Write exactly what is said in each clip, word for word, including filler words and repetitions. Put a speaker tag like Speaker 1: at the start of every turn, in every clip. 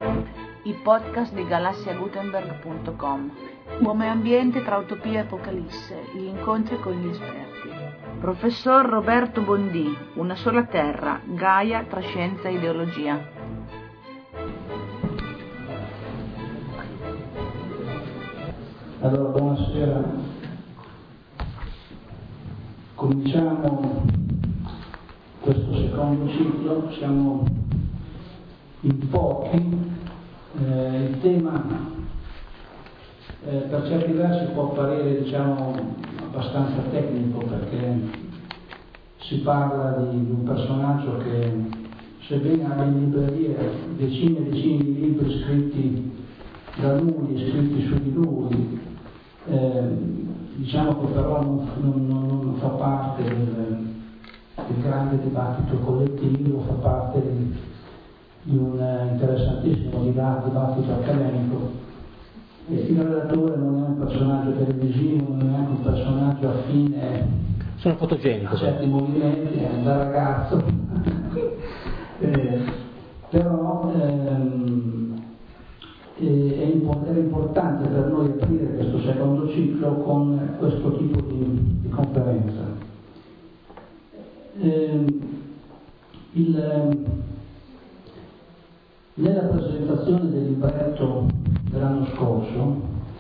Speaker 1: I podcast di galassia gutenberg punto com. Uomo e ambiente tra utopia e apocalisse, gli incontri con gli esperti. Professor Roberto Bondì, Una sola terra, Gaia tra scienza e ideologia.
Speaker 2: Allora, buonasera. Cominciamo questo secondo ciclo, siamo in pochi. Eh, il tema eh, per certi versi può apparire, diciamo, abbastanza tecnico, perché si parla di, di un personaggio che, sebbene abbia in libreria decine e decine di libri scritti da lui e scritti su di lui, eh, diciamo che però non, non, non fa parte del, del grande dibattito collettivo, fa parte di di un interessantissimo dibattito accademico. E il relatore non è un personaggio televisivo, non è neanche un personaggio affine
Speaker 3: Sono fotogenico,
Speaker 2: a certi movimenti, è un da ragazzo. eh, però ehm, è, era importante per noi aprire questo secondo ciclo con questo tipo di, di conferenza. Eh, il, Nella presentazione del libretto dell'anno scorso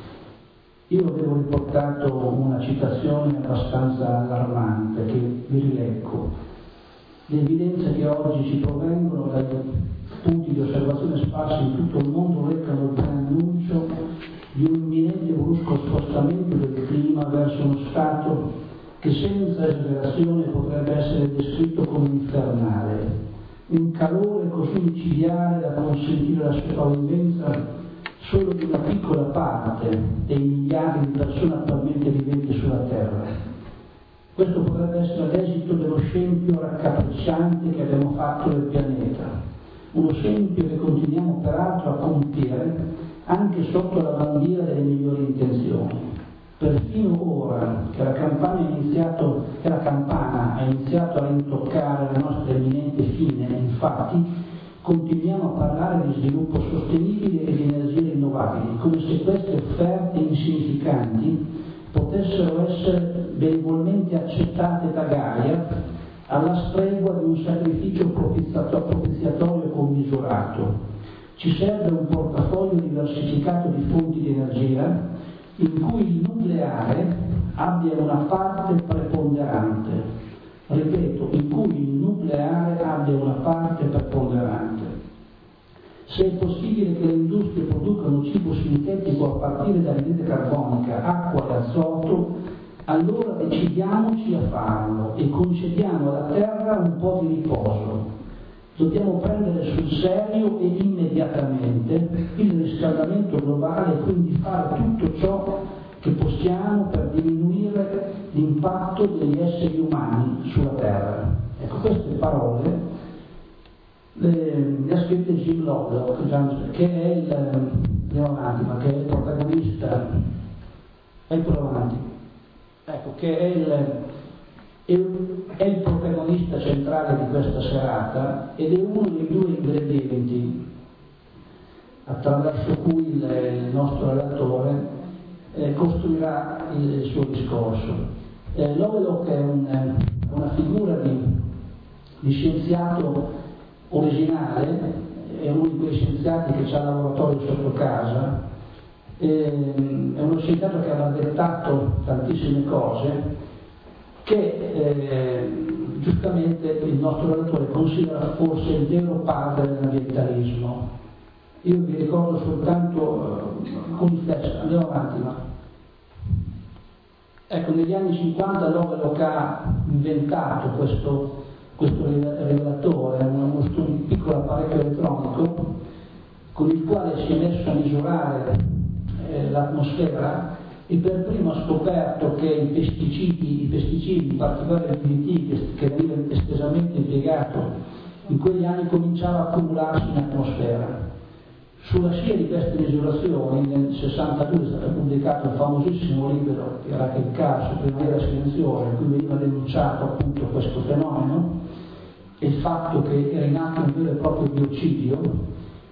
Speaker 2: io avevo riportato una citazione abbastanza allarmante che vi rileggo. Le evidenze che oggi ci provengono dai punti di osservazione sparsi in tutto il mondo recano il preannuncio di un imminente e brusco spostamento del clima verso uno stato che senza esagerazione potrebbe essere descritto come infernale. Un calore così micidiale da consentire la sopravvivenza solo di una piccola parte dei miliardi di persone attualmente viventi sulla Terra. Questo potrebbe essere l'esito dello scempio raccapricciante che abbiamo fatto del pianeta, uno scempio che continuiamo peraltro a compiere anche sotto la bandiera delle migliori intenzioni. Perfino ora che la campagna ha iniziato, che la campana ha iniziato a rintoccare la nostra imminente fine, infatti, continuiamo a parlare di sviluppo sostenibile e di energie rinnovabili, come se queste offerte insignificanti potessero essere benevolmente accettate da Gaia alla stregua di un sacrificio propiziatorio commisurato. Ci serve un portafoglio diversificato di fonti di energia in cui il nucleare abbia una parte preponderante, ripeto, in cui il nucleare abbia una parte preponderante. Se è possibile che le industrie producano cibo sintetico a partire dall'anidride carbonica, acqua e azoto, allora decidiamoci a farlo e concediamo alla Terra un po' di riposo. Dobbiamo prendere sul serio e immediatamente il riscaldamento globale e quindi fare tutto ciò che possiamo per diminuire l'impatto degli esseri umani sulla Terra. Ecco, queste parole le, le ha scritte Jim Lovelock, che è il, andiamo avanti, ma che è il protagonista, è il avanti, ecco, che è il è il protagonista centrale di questa serata ed è uno dei due ingredienti attraverso cui il, il nostro relatore eh, costruirà il, il suo discorso. Eh, Lovelock è un, una figura di, di scienziato originale, è uno di quei scienziati che ha laboratorio sotto casa, eh, è uno scienziato che ha dettato tantissime cose che eh, giustamente il nostro relatore considera forse il vero padre dell'ambientalismo. Io vi ricordo soltanto eh, alcuni flash, andiamo avanti, ma ecco, negli anni cinquanta Lovelock ha inventato questo, questo rivelatore, uno, uno piccolo apparecchio elettronico con il quale si è messo a misurare eh, l'atmosfera e per primo ha scoperto che i pesticidi, i pesticidi, in particolare il D D T, che veniva estesamente impiegato in quegli anni, cominciava a accumularsi in atmosfera. Sulla scia di queste misurazioni, nel sessantadue è stato pubblicato un famosissimo libro, che era Il caso, Primavera silenziosa, in cui veniva denunciato appunto questo fenomeno e il fatto che era in atto un vero e proprio biocidio.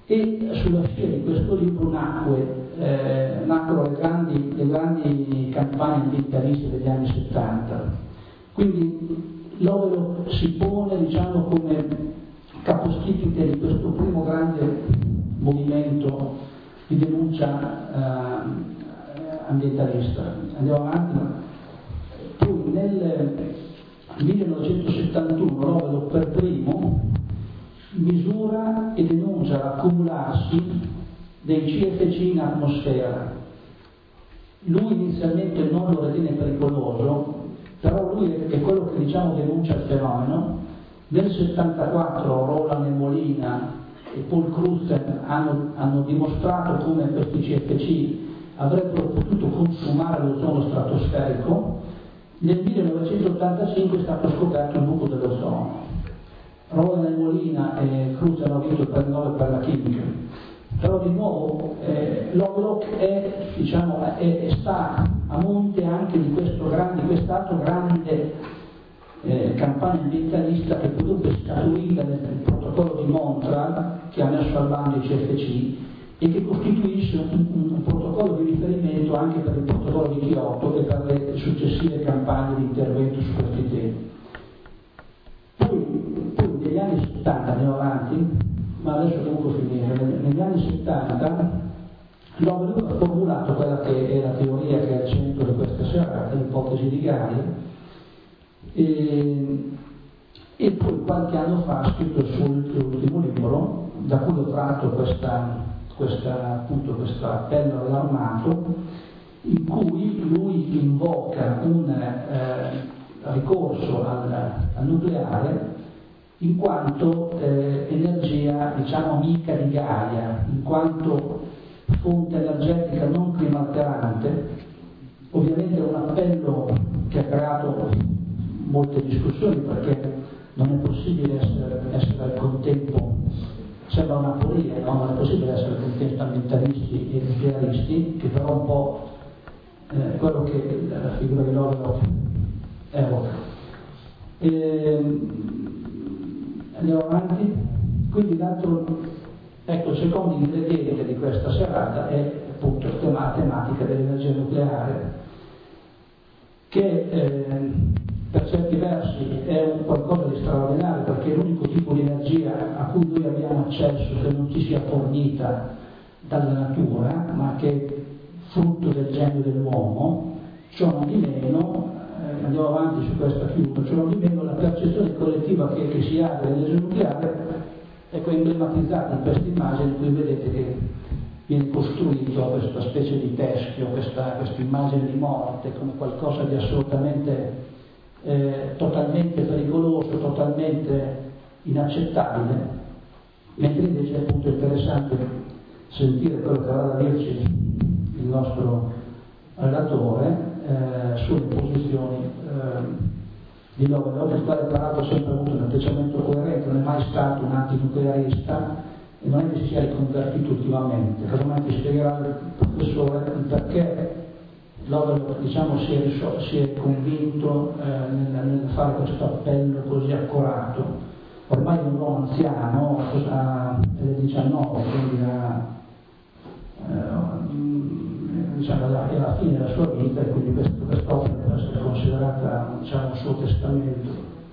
Speaker 2: E sulla scia di questo libro nacque, eh, nacquero le grandi, le grandi campagne ambientaliste degli anni settanta. Quindi Lovelock si pone, diciamo, come capostipite di questo primo grande movimento di denuncia eh, ambientalista. Andiamo avanti. Poi nel millenovecentosettantuno Lovelock per primo misura e denuncia l'accumularsi dei C F C in atmosfera. Lui inizialmente non lo ritiene pericoloso, però lui è quello che, diciamo, denuncia il fenomeno. Nel settantaquattro Roland e Molina e Paul Crutzen hanno, hanno dimostrato come questi C F C avrebbero potuto consumare l'ozono stratosferico. Nel millenovecentottantacinque è stato scoperto il buco dell'ozono. Roland e Molina e Crutzen hanno vinto il premio Nobel per la chimica. Però di nuovo eh, Lovelock è, diciamo, è, è sta a monte anche di questo grande, di quest'altro grande eh, campagna ambientalista che comunque è scaturita nel protocollo di Montreal, che ha messo al bando i C F C e che costituisce un, un, un protocollo di riferimento anche per il protocollo di Kyoto e per le successive campagne di intervento su questi temi. Poi, poi negli anni settanta, andiamo avanti, ma adesso devo finire, negli anni settanta Lovelock ha formulato quella che è la teoria che è al centro di questa serata, l'ipotesi di Gaia, e, e poi qualche anno fa ha scritto il suo ultimo libro, da cui ho tratto questa, questa, appunto, questo appello allarmato, in cui lui invoca un eh, ricorso al, al nucleare in quanto eh, energia, diciamo, amica di Gaia, in quanto fonte energetica non climalterante. Ovviamente è un appello che ha creato molte discussioni, perché non è possibile essere, essere al contempo, sembra una aporia, no? Non è possibile essere al contempo ambientalisti e nuclearisti, che però un po' è eh, quello che la figura di Lovelock evoca. E, andiamo avanti. Quindi l'altro, ecco, il secondo ingrediente di questa serata è appunto la tematica dell'energia nucleare, che eh, per certi versi è un qualcosa di straordinario, perché è l'unico tipo di energia a cui noi abbiamo accesso che non ci sia fornita dalla natura, ma che è frutto del genio dell'uomo. Ciò non di meno, eh, andiamo avanti su questa chiusa, ciò non di meno la percezione collettiva che, che si ha dell'energia nucleare è emblematizzata in questa immagine in cui vedete che viene costruito questa specie di teschio, questa, questa immagine di morte come qualcosa di assolutamente eh, totalmente pericoloso, totalmente inaccettabile, mentre invece è appunto interessante sentire quello che avrà da dirci il nostro relatore eh, sulle posizioni eh, di Lovelock, il quale tra l'altro ha sempre avuto un atteggiamento coerente, non è mai stato un antinuclearista e non è che si sia riconvertito ultimamente. Casomai ci spiegherà il professore il perché Lovelock, diciamo, si è, risol- si è convinto eh, nel, nel fare questo appello così accorato. Ormai è un uomo anziano, ha diciannove, quindi ha, eh, diciamo, è alla fine della sua vita, e quindi questo, quest'opera può essere considerata, diciamo, un suo testamento.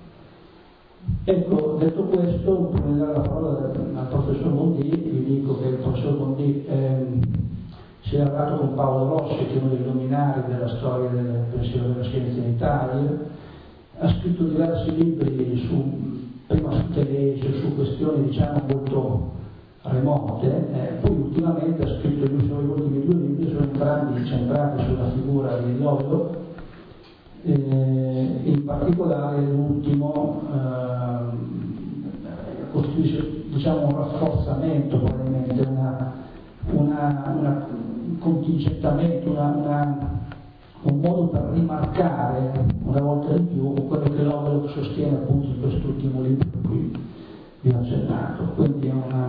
Speaker 2: Ecco, detto questo, prima di dare la parola al professor Bondi, vi dico che il professor Bondi eh, si è lavorato con Paolo Rossi, che è uno dei luminari della storia del pensiero della scienza in Italia, ha scritto diversi libri su, prima su Telesio, su questioni, diciamo, molto remote, eh, poi ultimamente ha scritto i suoi ultimi due libri, sono entrambi centrati sulla figura di Lovelock, eh, in particolare l'ultimo eh, costituisce, diciamo, un rafforzamento, probabilmente una, una, una, un contingentamento, una, una, un modo per rimarcare una volta di più quello che Lovelock sostiene appunto in quest'ultimo libro qui vi ho accennato. Quindi è una,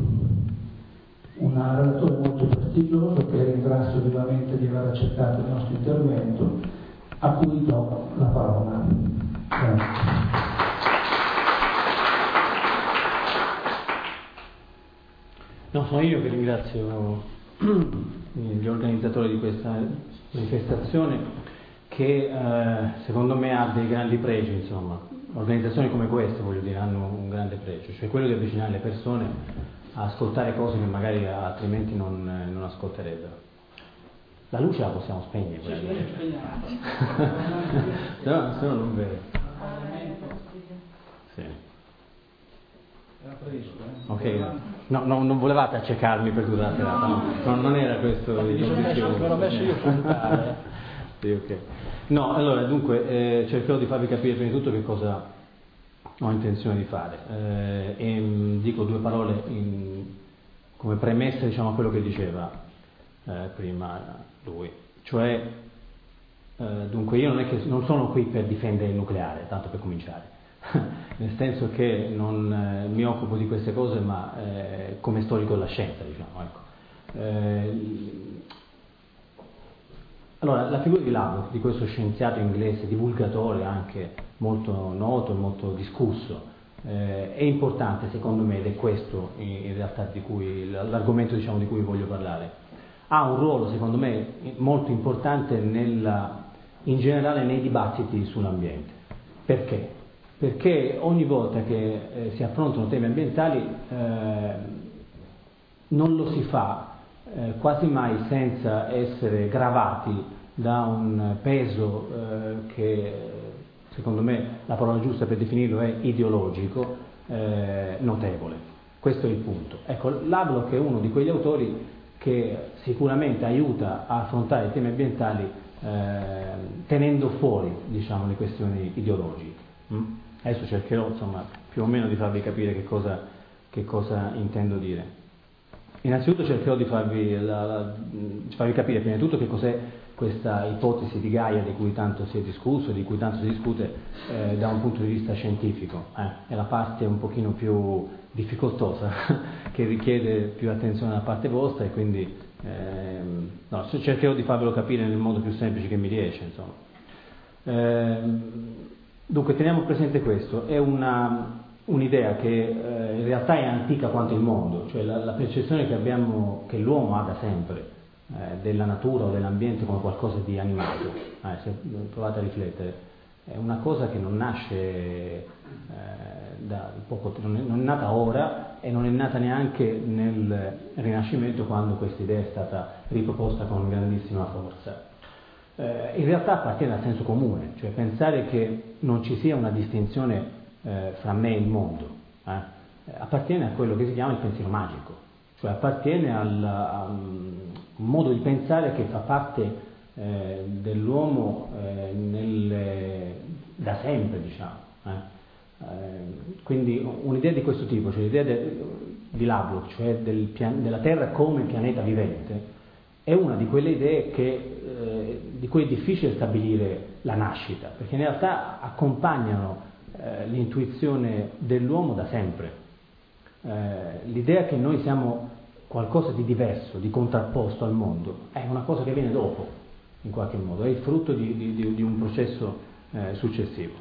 Speaker 2: un relatore molto prestigioso, che ringrazio vivamente di aver accettato il nostro intervento, a cui do la parola. Grazie.
Speaker 3: No, sono io che ringrazio gli organizzatori di questa manifestazione che eh, secondo me ha dei grandi pregi, insomma. Organizzazioni come queste, voglio dire, hanno un grande pregio, cioè quello di avvicinare le persone a ascoltare cose che magari altrimenti non, non ascolterebbero. La luce la possiamo spegnere, quella
Speaker 2: Sì,
Speaker 3: lì.
Speaker 2: spegniamo.
Speaker 3: No, se no non vedo. Sì.
Speaker 2: Era preso, eh?
Speaker 3: Ok, no, no, non volevate accecarmi per tutta la serata, no? No, non era questo il
Speaker 2: Mi sono messo, me l'ho messo io sul tavolo.
Speaker 3: Sì, ok. No, allora, dunque, eh, cercherò di farvi capire prima di tutto che cosa ho intenzione di fare eh, e mh, dico due parole in, come premessa, diciamo, a quello che diceva eh, prima lui, cioè eh, dunque io non è che non sono qui per difendere il nucleare, tanto per cominciare, nel senso che non eh, mi occupo di queste cose, ma eh, come storico della scienza, diciamo, ecco. Eh, allora, la figura di Lovelock, di questo scienziato inglese, divulgatore anche molto noto e molto discusso, eh, è importante secondo me, ed è questo in, in realtà di cui, l'argomento, diciamo, di cui voglio parlare. Ha un ruolo secondo me molto importante nella, in generale nei dibattiti sull'ambiente. Perché? Perché ogni volta che eh, si affrontano temi ambientali eh, non lo si fa eh, quasi mai senza essere gravati da un peso eh, che secondo me la parola giusta per definirlo è ideologico eh, notevole. Questo è il punto. Ecco, Lovelock è uno di quegli autori che sicuramente aiuta a affrontare i temi ambientali eh, tenendo fuori, diciamo, le questioni ideologiche. Mm? Adesso cercherò, insomma, più o meno di farvi capire che cosa, che cosa intendo dire. Innanzitutto cercherò di farvi, la, la, di farvi capire prima di tutto che cos'è questa ipotesi di Gaia di cui tanto si è discusso, di cui tanto si discute eh, da un punto di vista scientifico. Eh, è la parte un pochino più difficoltosa che richiede più attenzione da parte vostra, e quindi ehm, no, cercherò di farvelo capire nel modo più semplice che mi riesce, insomma. Ehm, dunque teniamo presente questo, è una un'idea che eh, in realtà è antica quanto il mondo, cioè la, la percezione che abbiamo, che l'uomo ha da sempre eh, della natura o dell'ambiente come qualcosa di animato. Eh, se provate a riflettere, è una cosa che non nasce eh, da poco, non è, non è nata ora e non è nata neanche nel Rinascimento, quando questa idea è stata riproposta con grandissima forza. Eh, in realtà appartiene al senso comune, cioè pensare che non ci sia una distinzione Eh, fra me e il mondo, eh? appartiene a quello che si chiama il pensiero magico, cioè appartiene al, a un modo di pensare che fa parte eh, dell'uomo eh, nel, da sempre, diciamo. Eh? Eh, quindi un'idea di questo tipo, cioè l'idea de, di Lovelock, cioè del pian, della Terra come pianeta vivente, è una di quelle idee che, eh, di cui è difficile stabilire la nascita, perché in realtà accompagnano Eh, l'intuizione dell'uomo da sempre, eh, l'idea che noi siamo qualcosa di diverso, di contrapposto al mondo, è una cosa che viene dopo, in qualche modo, è il frutto di, di, di un processo eh, successivo.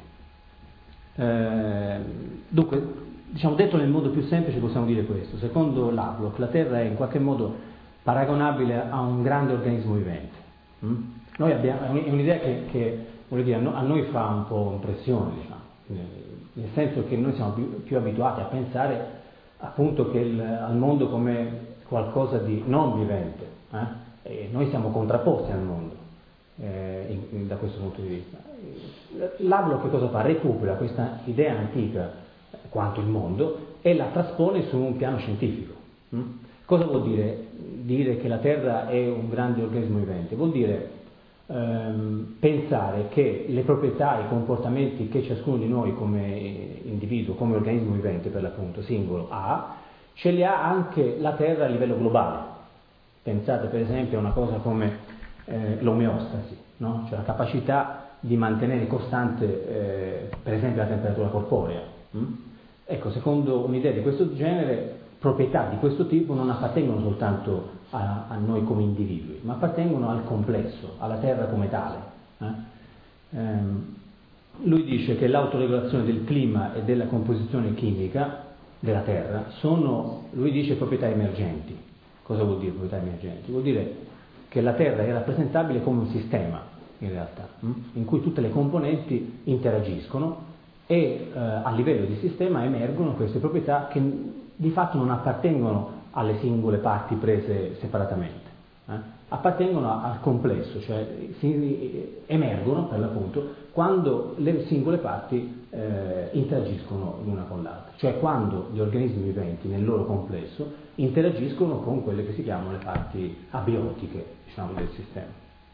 Speaker 3: Eh, dunque, diciamo, detto nel modo più semplice possiamo dire questo: secondo Lovelock la Terra è in qualche modo paragonabile a un grande organismo vivente. Mm? Noi abbiamo, è un'idea che, che voglio dire, a noi fa un po' impressione, diciamo, nel senso che noi siamo più, più abituati a pensare appunto che il, al mondo come qualcosa di non vivente, eh? E noi siamo contrapposti al mondo eh, in, in, da questo punto di vista. Lovelock che cosa fa? Recupera questa idea antica quanto il mondo e la traspone su un piano scientifico. Hm? Cosa vuol dire dire che la Terra è un grande organismo vivente? Vuol dire Ehm, pensare che le proprietà e i comportamenti che ciascuno di noi come individuo, come organismo vivente per l'appunto, singolo, ha, ce li ha anche la Terra a livello globale. Pensate per esempio a una cosa come eh, l'omeostasi, no? Cioè la capacità di mantenere costante eh, per esempio la temperatura corporea. Hm? Ecco, secondo un'idea di questo genere, proprietà di questo tipo non appartengono soltanto a, a noi come individui, ma appartengono al complesso, alla Terra come tale. Eh? Ehm, lui dice che l'autoregolazione del clima e della composizione chimica della terra sono, lui dice, proprietà emergenti. Cosa vuol dire proprietà emergenti? Vuol dire che la terra è rappresentabile come un sistema, in realtà, in cui tutte le componenti interagiscono e eh, a livello di sistema emergono queste proprietà che di fatto non appartengono alle singole parti prese separatamente, eh? appartengono al complesso, cioè si emergono per l'appunto quando le singole parti eh, interagiscono l'una con l'altra, cioè quando gli organismi viventi nel loro complesso interagiscono con quelle che si chiamano le parti abiotiche, diciamo, del sistema.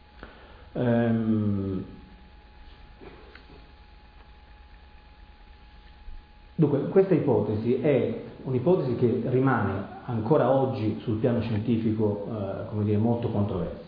Speaker 3: Ehm, Dunque, questa ipotesi è un'ipotesi che rimane ancora oggi sul piano scientifico, eh, come dire, molto controversa.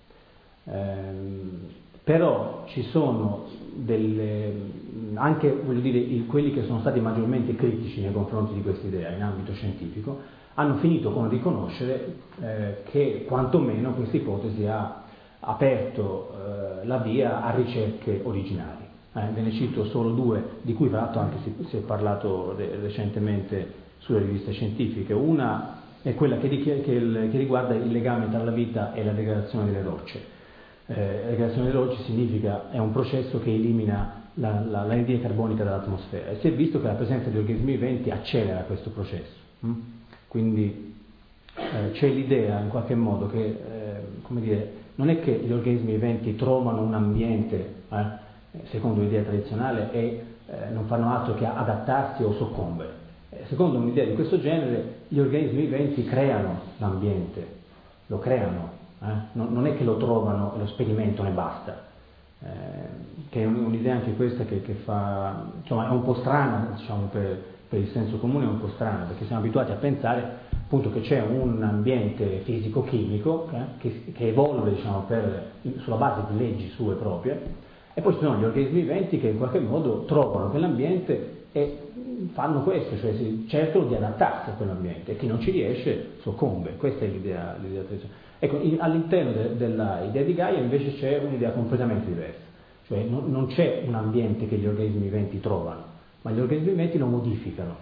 Speaker 3: Ehm, però ci sono delle, anche, voglio dire, il, quelli che sono stati maggiormente critici nei confronti di questa idea in ambito scientifico hanno finito con riconoscere eh, che quantomeno questa ipotesi ha aperto eh, la via a ricerche originali. Eh, ve ne cito solo due, di cui tra l'altro anche si, si è parlato re- recentemente sulle riviste scientifiche. Una è quella che, che, che, il, che riguarda il legame tra la vita e la degradazione delle rocce. Eh, la degradazione delle rocce significa, è un processo che elimina la, la, l'anidride carbonica dall'atmosfera, e si è visto che la presenza di organismi viventi accelera questo processo. Mm? Quindi eh, c'è l'idea in qualche modo che, eh, come dire, non è che gli organismi viventi trovano un ambiente, eh, secondo l'idea tradizionale, e eh, non fanno altro che adattarsi o soccombere. Eh, secondo un'idea di questo genere, gli organismi viventi creano l'ambiente, lo creano, eh? non, non è che lo trovano e lo sperimentano e basta, eh, che è un'idea anche questa che, che fa, insomma, è un po' strana, diciamo, per, per il senso comune, è un po' strana, perché siamo abituati a pensare appunto che c'è un ambiente fisico-chimico eh, che, che evolve, diciamo, per, sulla base di leggi sue proprie. E poi ci sono gli organismi viventi che in qualche modo trovano quell'ambiente e fanno questo, cioè si cercano di adattarsi a quell'ambiente, e chi non ci riesce soccombe. Questa è l'idea, l'idea tradizionale. Ecco, in, all'interno de, dell'idea di Gaia invece c'è un'idea completamente diversa, cioè non, non c'è un ambiente che gli organismi viventi trovano, ma gli organismi viventi lo modificano.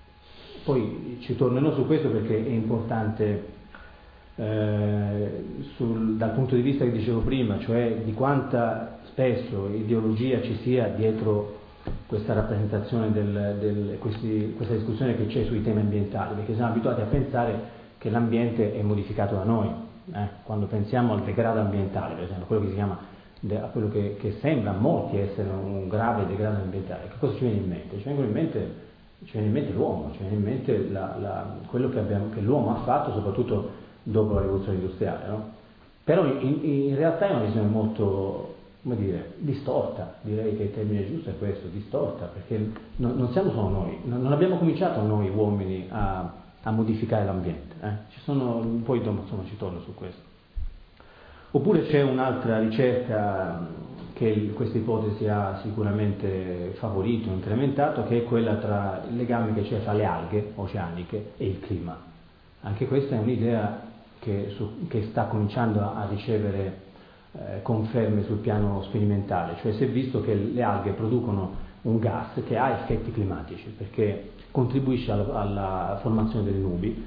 Speaker 3: Poi ci tornerò su questo perché è importante. Eh, sul, dal punto di vista che dicevo prima, cioè di quanta spesso ideologia ci sia dietro questa rappresentazione del, del, questi, questa discussione che c'è sui temi ambientali, perché siamo abituati a pensare che l'ambiente è modificato da noi, eh? Quando pensiamo al degrado ambientale, per esempio, quello che si chiama, a quello che, che sembra a molti essere un grave degrado ambientale, che cosa ci viene in mente? Ci viene in mente, ci viene in mente l'uomo, ci viene in mente la, la, quello che, abbiamo, che l'uomo ha fatto, soprattutto dopo la rivoluzione industriale, no? Però in, in realtà è una visione molto, come dire, distorta, direi che il termine giusto è questo, distorta, perché non, non siamo solo noi, non, non abbiamo cominciato noi uomini a, a modificare l'ambiente, eh? Ci sono, poi insomma ci torno su questo. Oppure c'è un'altra ricerca che questa ipotesi ha sicuramente favorito, incrementato, che è quella tra il legame che c'è tra le alghe oceaniche e il clima. Anche questa è un'idea che, su, che sta cominciando a, a ricevere eh, conferme sul piano sperimentale, cioè si è visto che le alghe producono un gas che ha effetti climatici, perché contribuisce alla, alla formazione delle nubi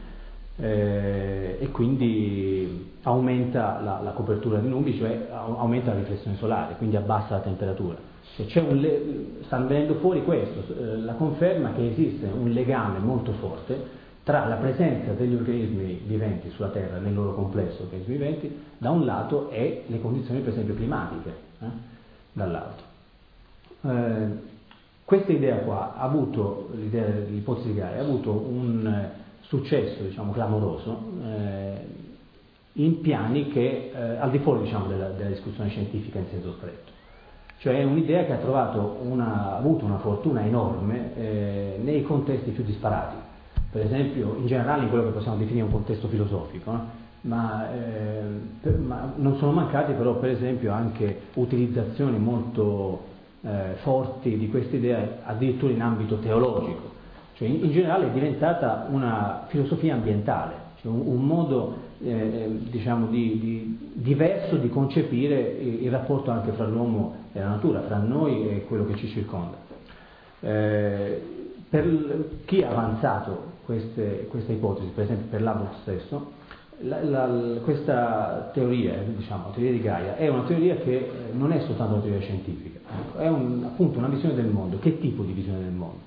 Speaker 3: eh, e quindi aumenta la, la copertura di nubi, cioè aumenta la riflessione solare, quindi abbassa la temperatura. Cioè c'è un le- sta venendo fuori questo, eh, la conferma che esiste un legame molto forte tra la presenza degli organismi viventi sulla Terra nel loro complesso, organismi viventi, da un lato, e le condizioni per esempio climatiche eh, dall'altro. Eh, questa idea qua ha avuto, l'idea dell'ipotesi di Gaia, ha avuto un eh, successo, diciamo, clamoroso eh, in piani che eh, al di fuori, diciamo, della, della discussione scientifica in senso stretto. Cioè è un'idea che ha trovato una, ha avuto una fortuna enorme eh, nei contesti più disparati. Per esempio, in generale in quello che possiamo definire un contesto filosofico, eh? ma, eh, per, ma non sono mancati però per esempio anche utilizzazioni molto eh, forti di questa idea addirittura in ambito teologico, cioè in, in generale è diventata una filosofia ambientale, cioè un, un modo eh, diciamo di, di, diverso di concepire il, il rapporto anche fra l'uomo e la natura, fra noi e quello che ci circonda. Eh, per chi ha avanzato queste, queste ipotesi, per esempio per Lovelock stesso, la, la, questa teoria, diciamo, la teoria di Gaia, è una teoria che non è soltanto una teoria scientifica, è un, appunto una visione del mondo. Che tipo di visione del mondo?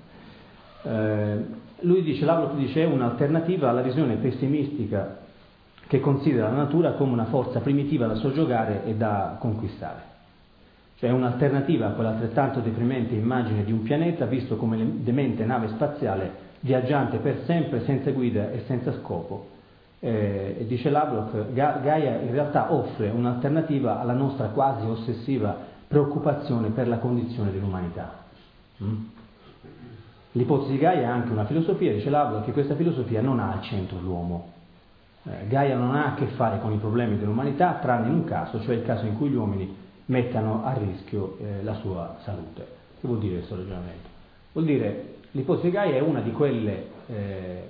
Speaker 3: Eh, lui dice, Lovelock dice, è un'alternativa alla visione pessimistica che considera la natura come una forza primitiva da soggiogare e da conquistare. Cioè è un'alternativa a quell'altrettanto deprimente immagine di un pianeta visto come demente nave spaziale viaggiante per sempre, senza guida e senza scopo. Eh, e dice Lovelock, Ga- Gaia in realtà offre un'alternativa alla nostra quasi ossessiva preoccupazione per la condizione dell'umanità. Mm? L'ipotesi di Gaia è anche una filosofia, dice Lovelock, che questa filosofia non ha al centro l'uomo. Eh, Gaia non ha a che fare con i problemi dell'umanità, tranne in un caso, cioè il caso in cui gli uomini mettano a rischio eh, la sua salute. Che vuol dire questo ragionamento? Vuol dire, l'ipotesi di Gaia è una di quelle eh,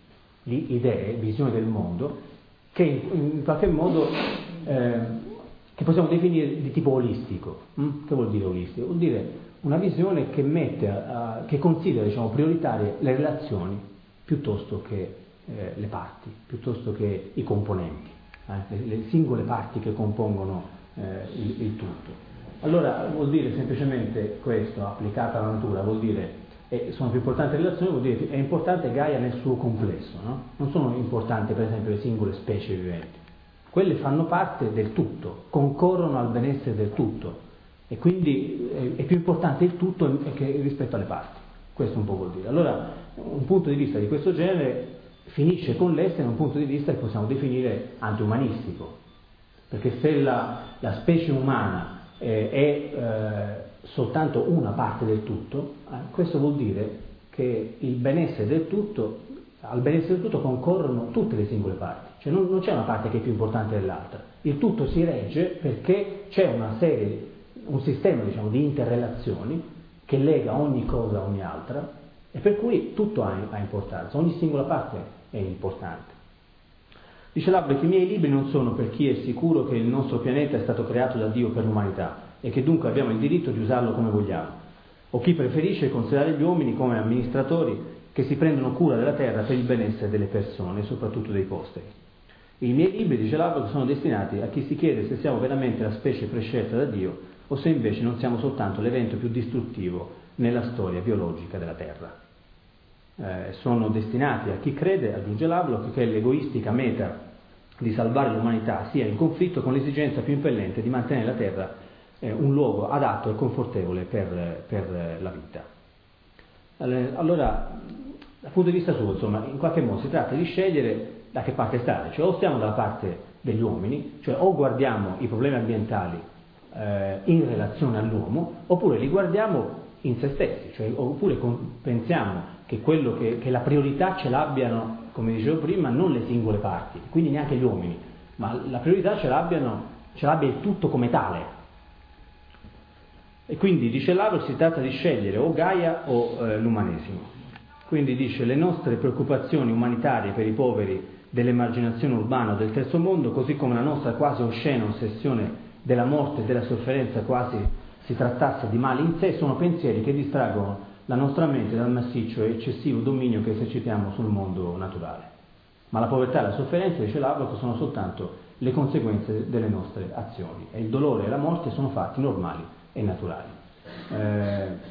Speaker 3: di idee, visioni del mondo, che in, in qualche modo eh, che possiamo definire di tipo olistico. Mm? Che vuol dire olistico? Vuol dire una visione che mette, a, a, che considera, diciamo, prioritarie le relazioni piuttosto che eh, le parti, piuttosto che i componenti, eh? le, le singole parti che compongono eh, il, il tutto. Allora vuol dire semplicemente questo, applicata alla natura, vuol dire e sono più importanti le relazioni, vuol dire che è importante Gaia nel suo complesso, no? Non sono importanti per esempio le singole specie viventi, quelle fanno parte del tutto, concorrono al benessere del tutto e quindi è, è più importante il tutto che rispetto alle parti. Questo un po' vuol dire. Allora un punto di vista di questo genere finisce con l'essere un punto di vista che possiamo definire antiumanistico, perché se la, la specie umana eh, è eh, soltanto una parte del tutto, eh, questo vuol dire che il benessere del tutto, al benessere del tutto concorrono tutte le singole parti, cioè non, non c'è una parte che è più importante dell'altra, il tutto si regge perché c'è una serie, un sistema, diciamo, di interrelazioni che lega ogni cosa a ogni altra e per cui tutto ha, ha importanza, ogni singola parte è importante. Dice Lovelock che i miei libri non sono per chi è sicuro che il nostro pianeta è stato creato da Dio per l'umanità e che dunque abbiamo il diritto di usarlo come vogliamo, o chi preferisce considerare gli uomini come amministratori che si prendono cura della terra per il benessere delle persone, soprattutto dei posteri. I miei libri, dice Lovelock, sono destinati a chi si chiede se siamo veramente la specie prescelta da Dio o se invece non siamo soltanto l'evento più distruttivo nella storia biologica della terra. Eh, sono destinati a chi crede, aggiunge Lovelock, che l'egoistica meta di salvare l'umanità sia in conflitto con l'esigenza più impellente di mantenere la terra eh, un luogo adatto e confortevole per, per la vita. Allora, dal punto di vista suo, insomma, in qualche modo si tratta di scegliere da che parte stare, cioè o stiamo dalla parte degli uomini, cioè o guardiamo i problemi ambientali eh, in relazione all'uomo, oppure li guardiamo in se stessi, cioè, oppure con, pensiamo che, quello che, che la priorità ce l'abbiano, come dicevo prima, non le singole parti, quindi neanche gli uomini, ma la priorità ce l'abbiano, ce l'abbia il tutto come tale. E quindi, dice Lovelock, si tratta di scegliere o Gaia o eh, l'umanesimo. Quindi dice, le nostre preoccupazioni umanitarie per i poveri dell'emarginazione urbana o del terzo mondo, così come la nostra quasi oscena ossessione della morte e della sofferenza quasi si trattasse di mali in sé, sono pensieri che distraggono la nostra mente dal massiccio e eccessivo dominio che esercitiamo sul mondo naturale. Ma la povertà e la sofferenza, dice Lovelock, sono soltanto le conseguenze delle nostre azioni e il dolore e la morte sono fatti normali e naturali. Eh,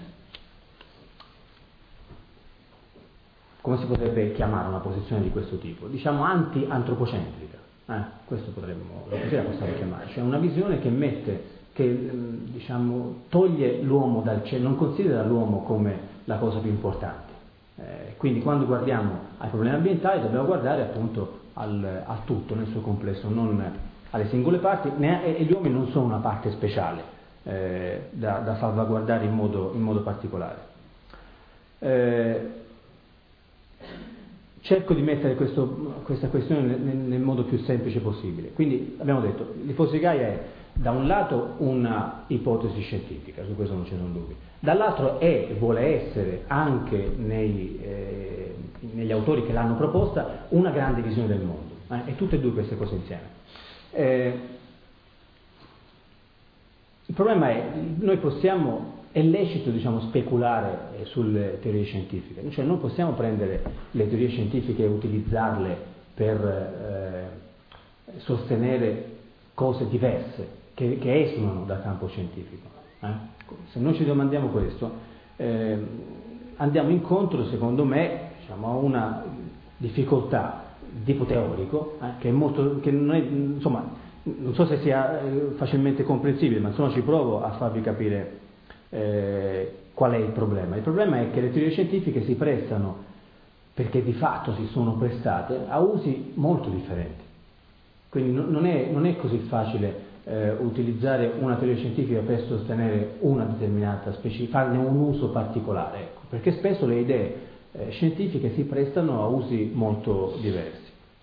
Speaker 3: come si potrebbe chiamare una posizione di questo tipo? Diciamo anti-antropocentrica, eh? Questo potremmo, così la possiamo chiamare, cioè una visione che mette, che diciamo toglie l'uomo dal cielo, non considera l'uomo come la cosa più importante. Eh, quindi quando guardiamo ai problemi ambientali dobbiamo guardare appunto al, al tutto nel suo complesso, non alle singole parti, ne, e gli uomini non sono una parte speciale eh, da, da salvaguardare in modo, in modo particolare. Eh, cerco di mettere questo, questa questione nel, nel modo più semplice possibile. Quindi abbiamo detto, l'ipotesi di Gaia è da un lato una ipotesi scientifica, su questo non ci sono dubbi, dall'altro è e vuole essere anche nei, eh, negli autori che l'hanno proposta una grande visione del mondo, eh, e tutte e due queste cose insieme. Eh, il problema è, noi possiamo è lecito, diciamo, speculare eh, sulle teorie scientifiche, cioè non possiamo prendere le teorie scientifiche e utilizzarle per eh, sostenere cose diverse che, che esulano dal campo scientifico. Eh? Se noi ci domandiamo questo, eh, andiamo incontro, secondo me, diciamo, a una difficoltà di tipo teorico eh, che è molto, che non è, insomma, non so se sia eh, facilmente comprensibile, ma insomma ci provo a farvi capire eh, qual è il problema. Il problema è che le teorie scientifiche si prestano, perché di fatto si sono prestate, a usi molto differenti. Quindi non è, non è così facile eh, utilizzare una teoria scientifica per sostenere una determinata specie, farne un uso particolare, ecco, perché spesso le idee eh, scientifiche si prestano a usi molto diversi.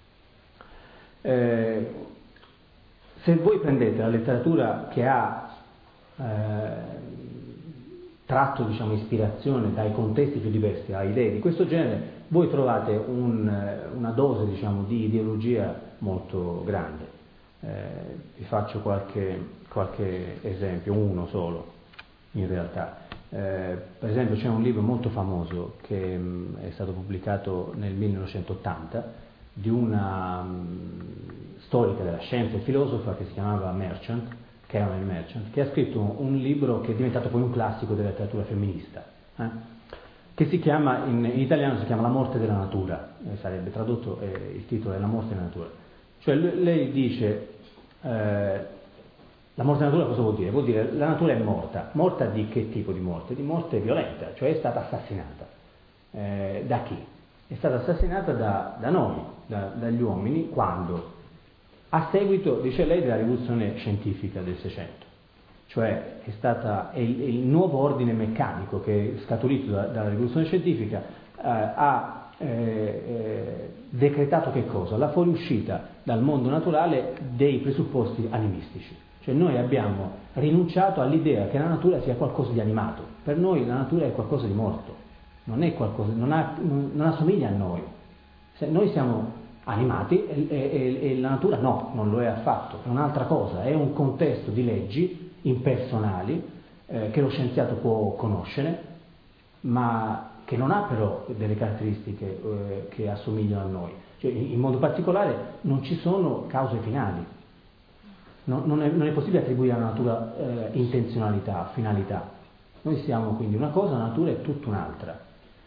Speaker 3: Eh, se voi prendete la letteratura che ha eh, tratto, diciamo, ispirazione dai contesti più diversi a idee di questo genere, voi trovate un, una dose, diciamo, di ideologia molto grande. Eh, vi faccio qualche, qualche esempio, uno solo in realtà. Eh, per esempio c'è un libro molto famoso che mh, è stato pubblicato nel millenovecentottanta di una mh, storica della scienza e filosofa che si chiamava Merchant, Caroline Merchant, che ha scritto un libro che è diventato poi un classico della letteratura femminista, eh? che si chiama, in, in italiano si chiama La morte della natura, eh, sarebbe tradotto, eh, il titolo è La morte della natura. Cioè lei dice, eh, la morte della natura cosa vuol dire? Vuol dire la natura è morta. Morta di che tipo di morte? Di morte violenta, cioè è stata assassinata. Eh, da chi? È stata assassinata da, da noi, da, dagli uomini, quando? A seguito, dice lei, della rivoluzione scientifica del Seicento. Cioè è stata è il, è il nuovo ordine meccanico che è scaturito da, dalla rivoluzione scientifica eh, ha eh, eh, decretato che cosa? La fuoriuscita dal mondo naturale dei presupposti animistici. Cioè noi abbiamo rinunciato all'idea che la natura sia qualcosa di animato. Per noi la natura è qualcosa di morto, non è qualcosa, non, ha, non, non assomiglia a noi. Se noi siamo animati e, e, e la natura no, non lo è affatto, è un'altra cosa, è un contesto di leggi impersonali eh, che lo scienziato può conoscere, ma che non ha però delle caratteristiche eh, che assomigliano a noi. Cioè, in modo particolare non ci sono cause finali, no, non, è, non è possibile attribuire alla natura eh, intenzionalità, finalità. Noi siamo quindi una cosa, la natura è tutta un'altra.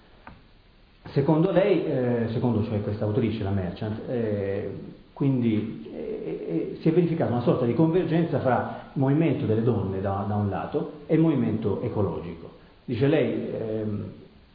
Speaker 3: Secondo lei, eh, secondo cioè questa autrice, la Merchant, eh, quindi eh, eh, si è verificata una sorta di convergenza fra il movimento delle donne da, da un lato e il movimento ecologico. Dice lei, ehm,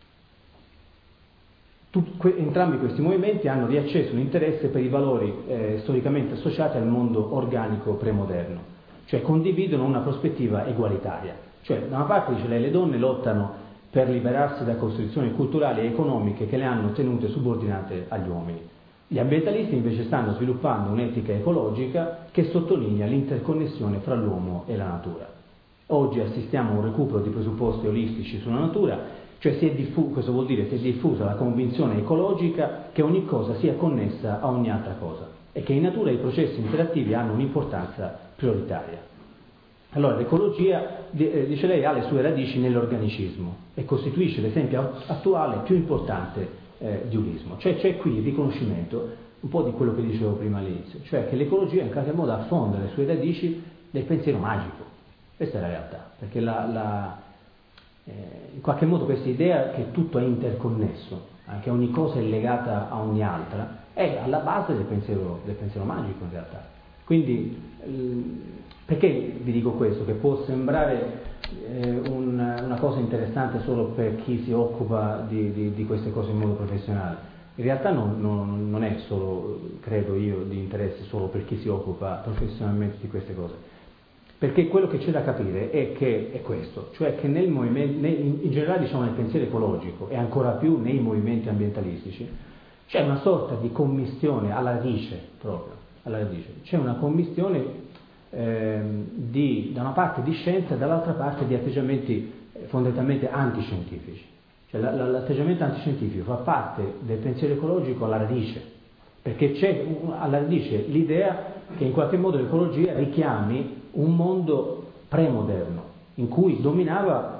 Speaker 3: tut, que, entrambi questi movimenti hanno riacceso un interesse per i valori eh, storicamente associati al mondo organico premoderno, cioè condividono una prospettiva egualitaria. Cioè, da una parte, dice lei, le donne lottano per liberarsi da costrizioni culturali e economiche che le hanno tenute subordinate agli uomini. Gli ambientalisti invece stanno sviluppando un'etica ecologica che sottolinea l'interconnessione fra l'uomo e la natura. Oggi assistiamo a un recupero di presupposti olistici sulla natura, cioè si è diffu- questo vuol dire si è diffusa la convinzione ecologica che ogni cosa sia connessa a ogni altra cosa e che in natura i processi interattivi hanno un'importanza prioritaria. Allora l'ecologia, dice lei, ha le sue radici nell'organicismo e costituisce l'esempio attuale più importante eh, di unismo. Cioè c'è qui il riconoscimento un po' di quello che dicevo prima all'inizio, cioè che l'ecologia in qualche modo affonda le sue radici nel pensiero magico. Questa è la realtà, perché la, la, eh, in qualche modo questa idea che tutto è interconnesso, eh, che ogni cosa è legata a ogni altra, è alla base del pensiero, del pensiero magico in realtà. Quindi perché vi dico questo? Che può sembrare eh, un, una cosa interessante solo per chi si occupa di, di, di queste cose in modo professionale. In realtà non, non, non è solo, credo io, di interesse solo per chi si occupa professionalmente di queste cose. Perché quello che c'è da capire è che è questo, cioè che nel movimento, in, in generale diciamo nel pensiero ecologico e ancora più nei movimenti ambientalistici, c'è una sorta di commistione alla radice proprio, alla radice. C'è una commistione eh, di, da una parte di scienza e dall'altra parte di atteggiamenti eh, fondamentalmente antiscientifici. Cioè la, la, l'atteggiamento antiscientifico fa parte del pensiero ecologico alla radice, perché c'è alla radice l'idea che in qualche modo l'ecologia richiami un mondo premoderno, in cui dominava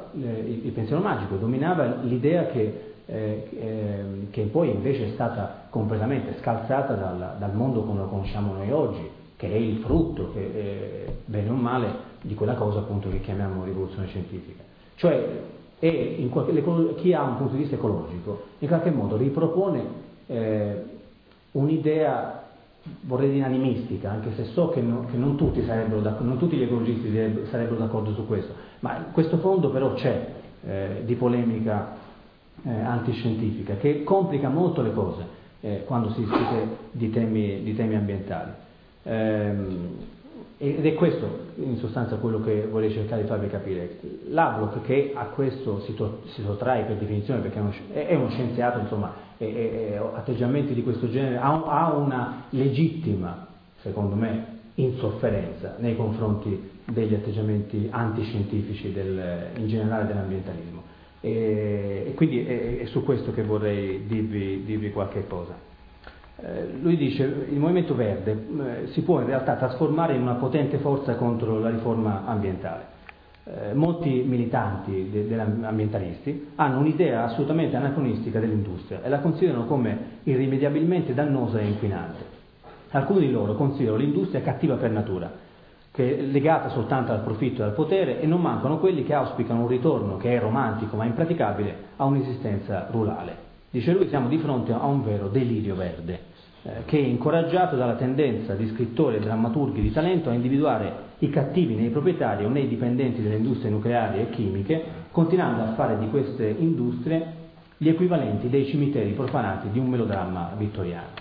Speaker 3: eh, il, il pensiero magico, dominava l'idea che, eh, eh, che poi invece è stata completamente scalzata dal, dal mondo come lo conosciamo noi oggi, che è il frutto, che è, bene o male, di quella cosa appunto che chiamiamo rivoluzione scientifica. Cioè, è in qualche, chi ha un punto di vista ecologico in qualche modo ripropone eh, un'idea, vorrei dire animistica, anche se so che, no, che non tutti sarebbero non tutti gli ecologisti sarebbero d'accordo su questo, ma questo fondo però c'è eh, di polemica eh, antiscientifica che complica molto le cose eh, quando si discute di temi, di temi ambientali. Ehm, ed è questo in sostanza quello che vorrei cercare di farvi capire. Lovelock, che a questo si, to- si sottrae per definizione perché è uno, è uno scienziato, insomma, e, e, e atteggiamenti di questo genere, ha, ha una legittima, secondo me, insofferenza nei confronti degli atteggiamenti antiscientifici del, in generale dell'ambientalismo. E, e quindi è, è su questo che vorrei dirvi, dirvi qualche cosa. Eh, lui dice il movimento verde eh, si può in realtà trasformare in una potente forza contro la riforma ambientale. Eh, molti militanti de- dell'ambientalisti hanno un'idea assolutamente anacronistica dell'industria e la considerano come irrimediabilmente dannosa e inquinante. Alcuni di loro considerano l'industria cattiva per natura, che è legata soltanto al profitto e al potere, e non mancano quelli che auspicano un ritorno che è romantico ma impraticabile a un'esistenza rurale. Dice lui, siamo di fronte a un vero delirio verde, eh, che è incoraggiato dalla tendenza di scrittori e drammaturghi di talento a individuare i cattivi nei proprietari o nei dipendenti delle industrie nucleari e chimiche, continuando a fare di queste industrie gli equivalenti dei cimiteri profanati di un melodramma vittoriano.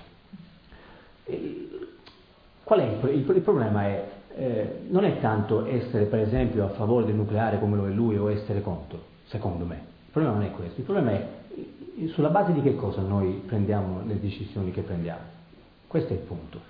Speaker 3: E qual è il, il, il problema? È, eh, non è tanto essere per esempio a favore del nucleare come lo è lui o essere contro, secondo me. Il problema non è questo, il problema è sulla base di che cosa noi prendiamo le decisioni che prendiamo. Questo è il punto.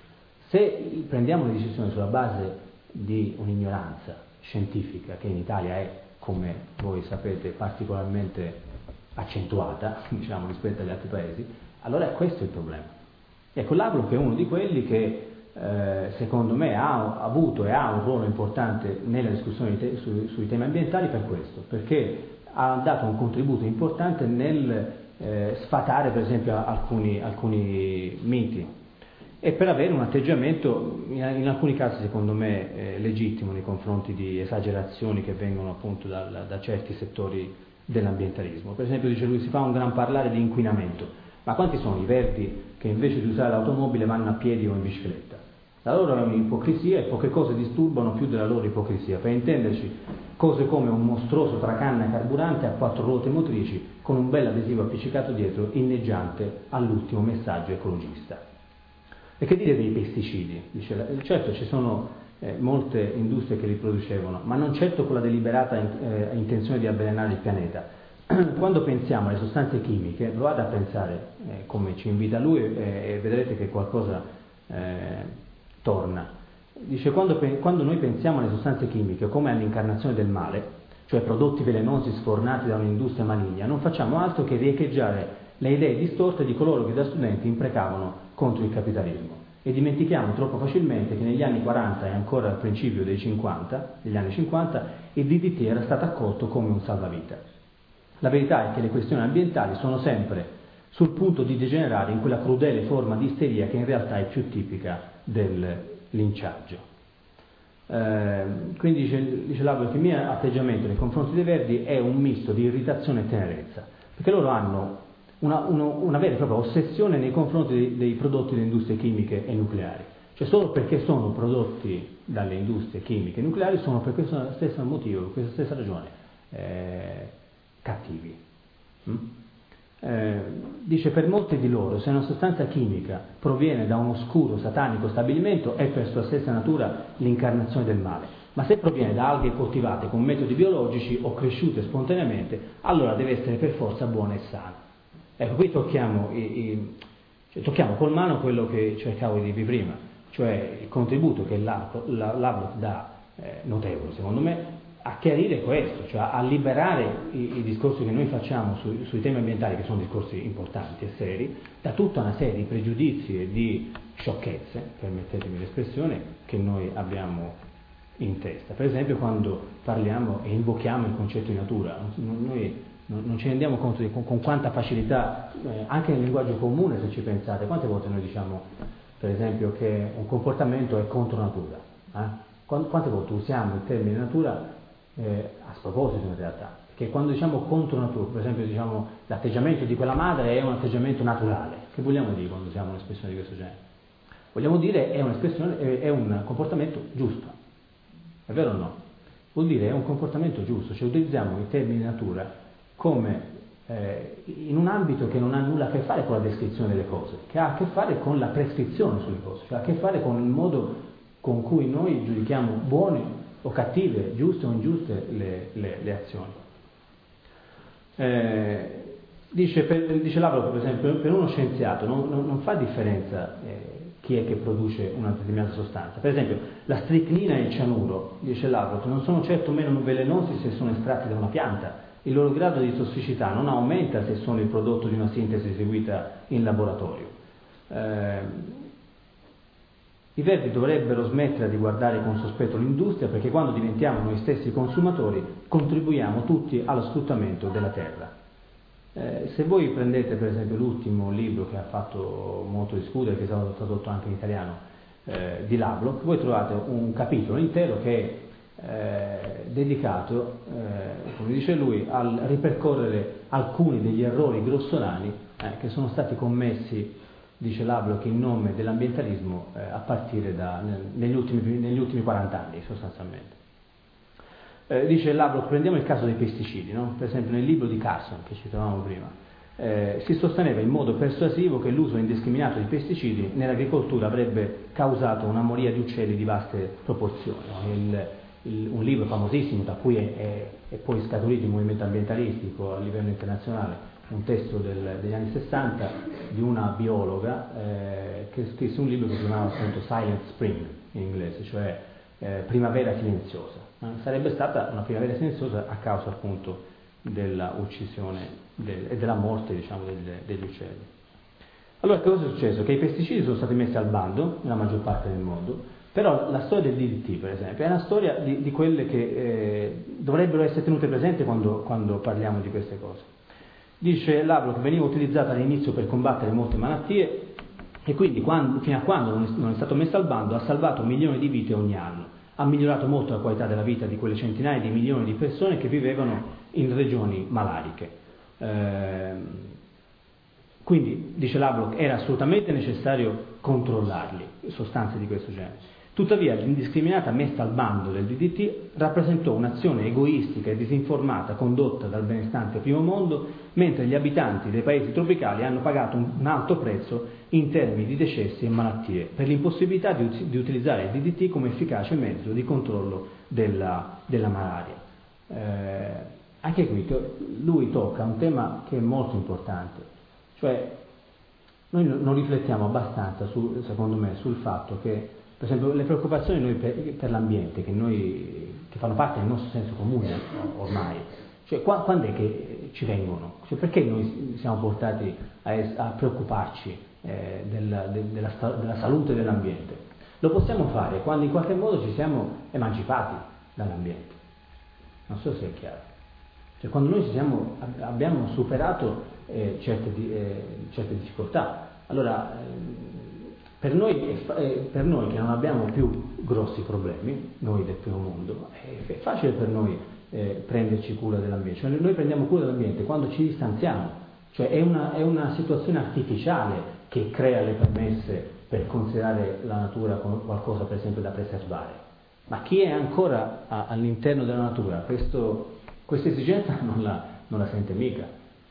Speaker 3: Se prendiamo le decisioni sulla base di un'ignoranza scientifica, che in Italia è, come voi sapete, particolarmente accentuata, diciamo, rispetto agli altri paesi, allora questo è il problema. Ecco, Lovelock è uno di quelli che eh, secondo me ha avuto e ha un ruolo importante nella discussione te- su, sui temi ambientali per questo, perché ha dato un contributo importante nel eh, sfatare per esempio alcuni, alcuni miti e per avere un atteggiamento in, in alcuni casi secondo me eh, legittimo nei confronti di esagerazioni che vengono appunto da, da certi settori dell'ambientalismo. Per esempio dice lui, si fa un gran parlare di inquinamento, ma quanti sono i verdi che invece di usare l'automobile vanno a piedi o in bicicletta? La loro è un'ipocrisia e poche cose disturbano più della loro ipocrisia. Per intenderci, cose come un mostruoso tracanna carburante a quattro ruote motrici con un bel adesivo appiccicato dietro inneggiante all'ultimo messaggio ecologista. E che dire dei pesticidi? Dice, certo ci sono eh, molte industrie che li producevano, ma non certo con la deliberata eh, intenzione di avvelenare il pianeta. Quando pensiamo alle sostanze chimiche, provate a pensare eh, come ci invita lui eh, e vedrete che qualcosa eh, torna. Dice, quando, quando noi pensiamo alle sostanze chimiche come all'incarnazione del male, cioè prodotti velenosi sfornati da un'industria maligna, non facciamo altro che riecheggiare le idee distorte di coloro che da studenti imprecavano contro il capitalismo e dimentichiamo troppo facilmente che negli anni quaranta e ancora al principio dei cinquanta, degli anni cinquanta, il D D T era stato accolto come un salvavita. La verità è che le questioni ambientali sono sempre sul punto di degenerare in quella crudele forma di isteria che in realtà è più tipica del linciaggio. Eh, quindi dice, dice Lovelock che il mio atteggiamento nei confronti dei Verdi è un misto di irritazione e tenerezza, perché loro hanno una, uno, una vera e propria ossessione nei confronti dei, dei prodotti delle industrie chimiche e nucleari, cioè solo perché sono prodotti dalle industrie chimiche e nucleari sono per questo stesso motivo, per questa stessa ragione eh, cattivi. Mm? Eh, dice, per molti di loro se una sostanza chimica proviene da un oscuro satanico stabilimento è per sua stessa natura l'incarnazione del male, ma se proviene da alghe coltivate con metodi biologici o cresciute spontaneamente, allora deve essere per forza buona e sana. Ecco, qui tocchiamo, i, i, cioè, tocchiamo col mano quello che cercavo di dirvi prima, cioè il contributo che Lovelock dà, eh, notevole secondo me, a chiarire questo, cioè a liberare i, i discorsi che noi facciamo su, sui temi ambientali, che sono discorsi importanti e seri, da tutta una serie di pregiudizi e di sciocchezze, permettetemi l'espressione, che noi abbiamo in testa. Per esempio quando parliamo e invochiamo il concetto di natura, noi non ci rendiamo conto di con, con quanta facilità, eh, anche nel linguaggio comune, se ci pensate, quante volte noi diciamo per esempio che un comportamento è contro natura, eh? Quante volte usiamo il termine natura eh, a sproposito in realtà, perché quando diciamo contro natura, per esempio diciamo l'atteggiamento di quella madre è un atteggiamento naturale, che vogliamo dire quando usiamo un'espressione di questo genere? Vogliamo dire è un'espressione, è un comportamento giusto, è vero o no? Vuol dire è un comportamento giusto, cioè utilizziamo il termine natura come eh, in un ambito che non ha nulla a che fare con la descrizione delle cose, che ha a che fare con la prescrizione sulle cose, cioè ha a che fare con il modo con cui noi giudichiamo buone o cattive, giuste o ingiuste le, le, le azioni. Eh, dice, per, dice Lavrov, per esempio, per uno scienziato non, non, non fa differenza eh, chi è che produce una determinata sostanza. Per esempio, la stricnina e il cianuro, dice Lavrov, non sono certo meno velenosi se sono estratti da una pianta. Il loro grado di tossicità non aumenta se sono il prodotto di una sintesi eseguita in laboratorio. Eh, I verdi dovrebbero smettere di guardare con sospetto l'industria, perché quando diventiamo noi stessi consumatori contribuiamo tutti allo sfruttamento della terra. Eh, se voi prendete per esempio l'ultimo libro che ha fatto molto discutere, che è stato tradotto anche in italiano, eh, di Lavrov, voi trovate un capitolo intero che è Eh, dedicato, eh, come dice lui, al ripercorrere alcuni degli errori grossolani eh, che sono stati commessi, dice Lavrov, in nome dell'ambientalismo eh, a partire da, nel, negli, ultimi, negli ultimi quaranta anni sostanzialmente. Eh, dice Lavrov, prendiamo il caso dei pesticidi, no? Per esempio nel libro di Carson che citavamo prima, eh, si sosteneva in modo persuasivo che l'uso indiscriminato di pesticidi nell'agricoltura avrebbe causato una moria di uccelli di vaste proporzioni. Il, Il, un libro famosissimo da cui è, è, è poi scaturito il movimento ambientalistico a livello internazionale, un testo del, degli anni sessanta di una biologa eh, che scrisse un libro che si chiamava appunto Silent Spring in inglese, cioè eh, primavera silenziosa. Eh, sarebbe stata una primavera silenziosa a causa appunto della uccisione del, e della morte, diciamo, degli, degli uccelli. Allora che cosa è successo? Che i pesticidi sono stati messi al bando nella maggior parte del mondo. Però la storia del D D T, per esempio, è una storia di, di quelle che eh, dovrebbero essere tenute presenti quando, quando parliamo di queste cose. Dice Lavrov che veniva utilizzata all'inizio per combattere molte malattie e quindi quando, fino a quando non è, non è stato messo al bando ha salvato milioni di vite ogni anno, ha migliorato molto la qualità della vita di quelle centinaia di milioni di persone che vivevano in regioni malariche. Eh, quindi, dice Lavrov, era assolutamente necessario controllarli, sostanze di questo genere. Tuttavia l'indiscriminata messa al bando del D D T rappresentò un'azione egoistica e disinformata condotta dal benestante primo mondo, mentre gli abitanti dei paesi tropicali hanno pagato un alto prezzo in termini di decessi e malattie per l'impossibilità di, di utilizzare il D D T come efficace mezzo di controllo della, della malaria. Eh, anche qui lui tocca un tema che è molto importante, cioè noi non riflettiamo abbastanza su, secondo me, sul fatto che per esempio le preoccupazioni noi per, per l'ambiente che, noi, che fanno parte del nostro senso comune ormai, cioè qua, quando è che ci vengono? Cioè, perché noi siamo portati a, a preoccuparci eh, della, de, della, della salute dell'ambiente? Lo possiamo fare quando in qualche modo ci siamo emancipati dall'ambiente, non so se è chiaro, cioè quando noi ci siamo, abbiamo superato eh, certe, eh, certe difficoltà. Allora eh, Per noi, per noi che non abbiamo più grossi problemi, noi del primo mondo, è facile per noi eh, prenderci cura dell'ambiente. Cioè, noi prendiamo cura dell'ambiente quando ci distanziamo, cioè è una, è una situazione artificiale che crea le premesse per considerare la natura come qualcosa per esempio da preservare. Ma chi è ancora a, all'interno della natura, questo, questa esigenza non la, non la sente mica.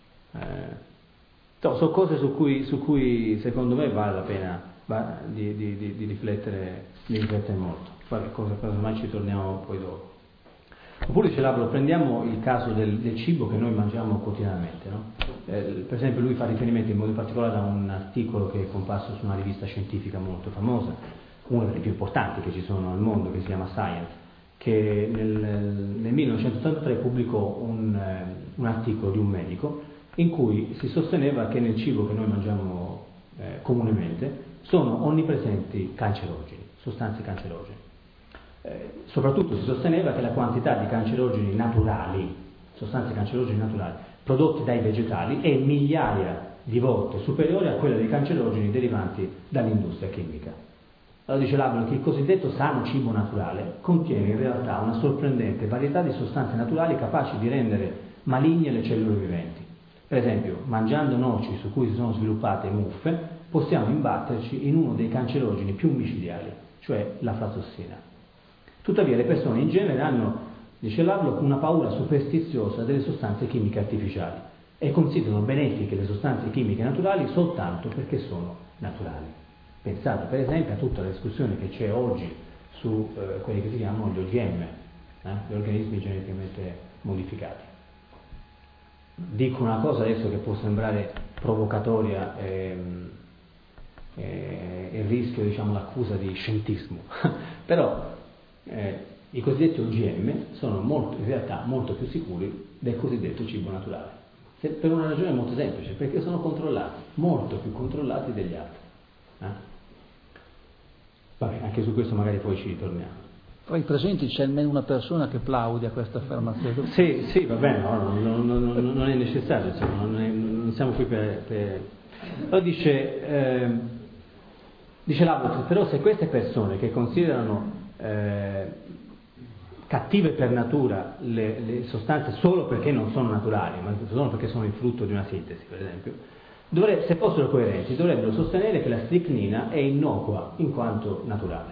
Speaker 3: Eh, sono cose su cui, su cui secondo me vale la pena Di, di, di, di, riflettere, di riflettere molto. Poi cosa, mai ci torniamo poi dopo. Oppure dice Lavrov, prendiamo il caso del, del cibo che noi mangiamo quotidianamente, no? Eh, per esempio lui fa riferimento in modo particolare a un articolo che è comparso su una rivista scientifica molto famosa, una delle più importanti che ci sono al mondo, che si chiama Science, che nel, nel millenovecentottantatré pubblicò un, un articolo di un medico in cui si sosteneva che nel cibo che noi mangiamo eh, comunemente sono onnipresenti cancerogeni, sostanze cancerogene. Eh, soprattutto si sosteneva che la quantità di cancerogeni naturali, sostanze cancerogene naturali, prodotte dai vegetali è migliaia di volte superiore a quella dei cancerogeni derivanti dall'industria chimica. Allora dice Lovelock che il cosiddetto sano cibo naturale contiene in realtà una sorprendente varietà di sostanze naturali capaci di rendere maligne le cellule viventi. Per esempio, mangiando noci su cui si sono sviluppate muffe, possiamo imbatterci in uno dei cancerogeni più micidiali, cioè l'aflatossina. Tuttavia le persone in genere hanno, dice Lovelock, una paura superstiziosa delle sostanze chimiche artificiali e considerano benefiche le sostanze chimiche naturali soltanto perché sono naturali. Pensate per esempio a tutta la discussione che c'è oggi su eh, quelli che si chiamano gli O G M, eh, gli organismi geneticamente modificati. Dico una cosa adesso che può sembrare provocatoria e, e, e rischio, diciamo, l'accusa di scientismo, però eh, i cosiddetti O G M sono molto, in realtà molto più sicuri del cosiddetto cibo naturale, Se, per una ragione molto semplice, perché sono controllati, molto più controllati degli altri. Eh? Vabbè, anche su questo magari poi ci ritorniamo.
Speaker 2: Poi presenti c'è almeno una persona che plaude a questa affermazione.
Speaker 3: Sì, sì, va bene, no, non, non, non, non è necessario, insomma, non, è, non siamo qui per... per... Però dice, eh, dice Lovelock, però se queste persone che considerano eh, cattive per natura le, le sostanze solo perché non sono naturali, ma solo perché sono il frutto di una sintesi, per esempio, dovrebbe, se fossero coerenti, dovrebbero sostenere che la stricnina è innocua in quanto naturale.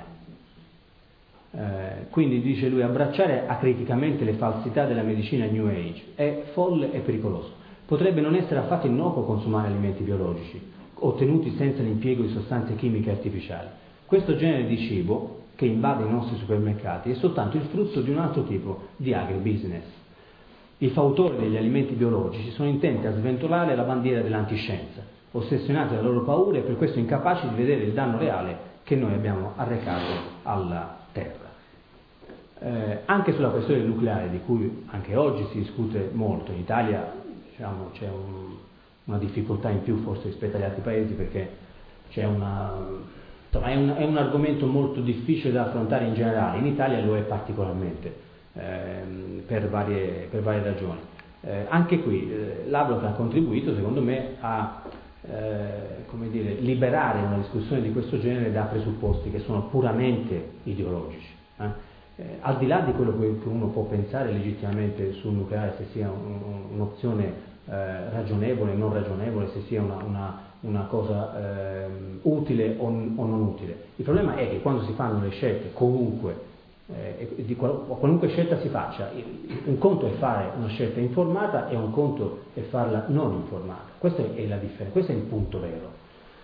Speaker 3: Eh, quindi dice lui, abbracciare acriticamente le falsità della medicina New Age è folle e pericoloso. Potrebbe non essere affatto innocuo consumare alimenti biologici ottenuti senza l'impiego di sostanze chimiche artificiali. Questo genere di cibo che invade i nostri supermercati è soltanto il frutto di un altro tipo di agribusiness. I fautori degli alimenti biologici sono intenti a sventolare la bandiera dell'antiscienza, ossessionati dalle loro paure e per questo incapaci di vedere il danno reale che noi abbiamo arrecato alla terra. Eh, anche sulla questione del nucleare, di cui anche oggi si discute molto, in Italia diciamo, c'è un, una difficoltà in più forse rispetto agli altri paesi perché c'è una, insomma, è, un, è un argomento molto difficile da affrontare in generale, in Italia lo è particolarmente ehm, per, varie, per varie ragioni. Eh, anche qui eh, Lovelock ha contribuito secondo me a eh, come dire, liberare una discussione di questo genere da presupposti che sono puramente ideologici. Eh? Eh, al di là di quello che uno può pensare legittimamente sul nucleare, se sia un, un'opzione eh, ragionevole, non ragionevole, se sia una, una, una cosa eh, utile o, o non utile. Il problema è che quando si fanno le scelte, comunque, eh, di qual, qualunque scelta si faccia, un conto è fare una scelta informata e un conto è farla non informata. Questa è la differenza, questo è il punto vero.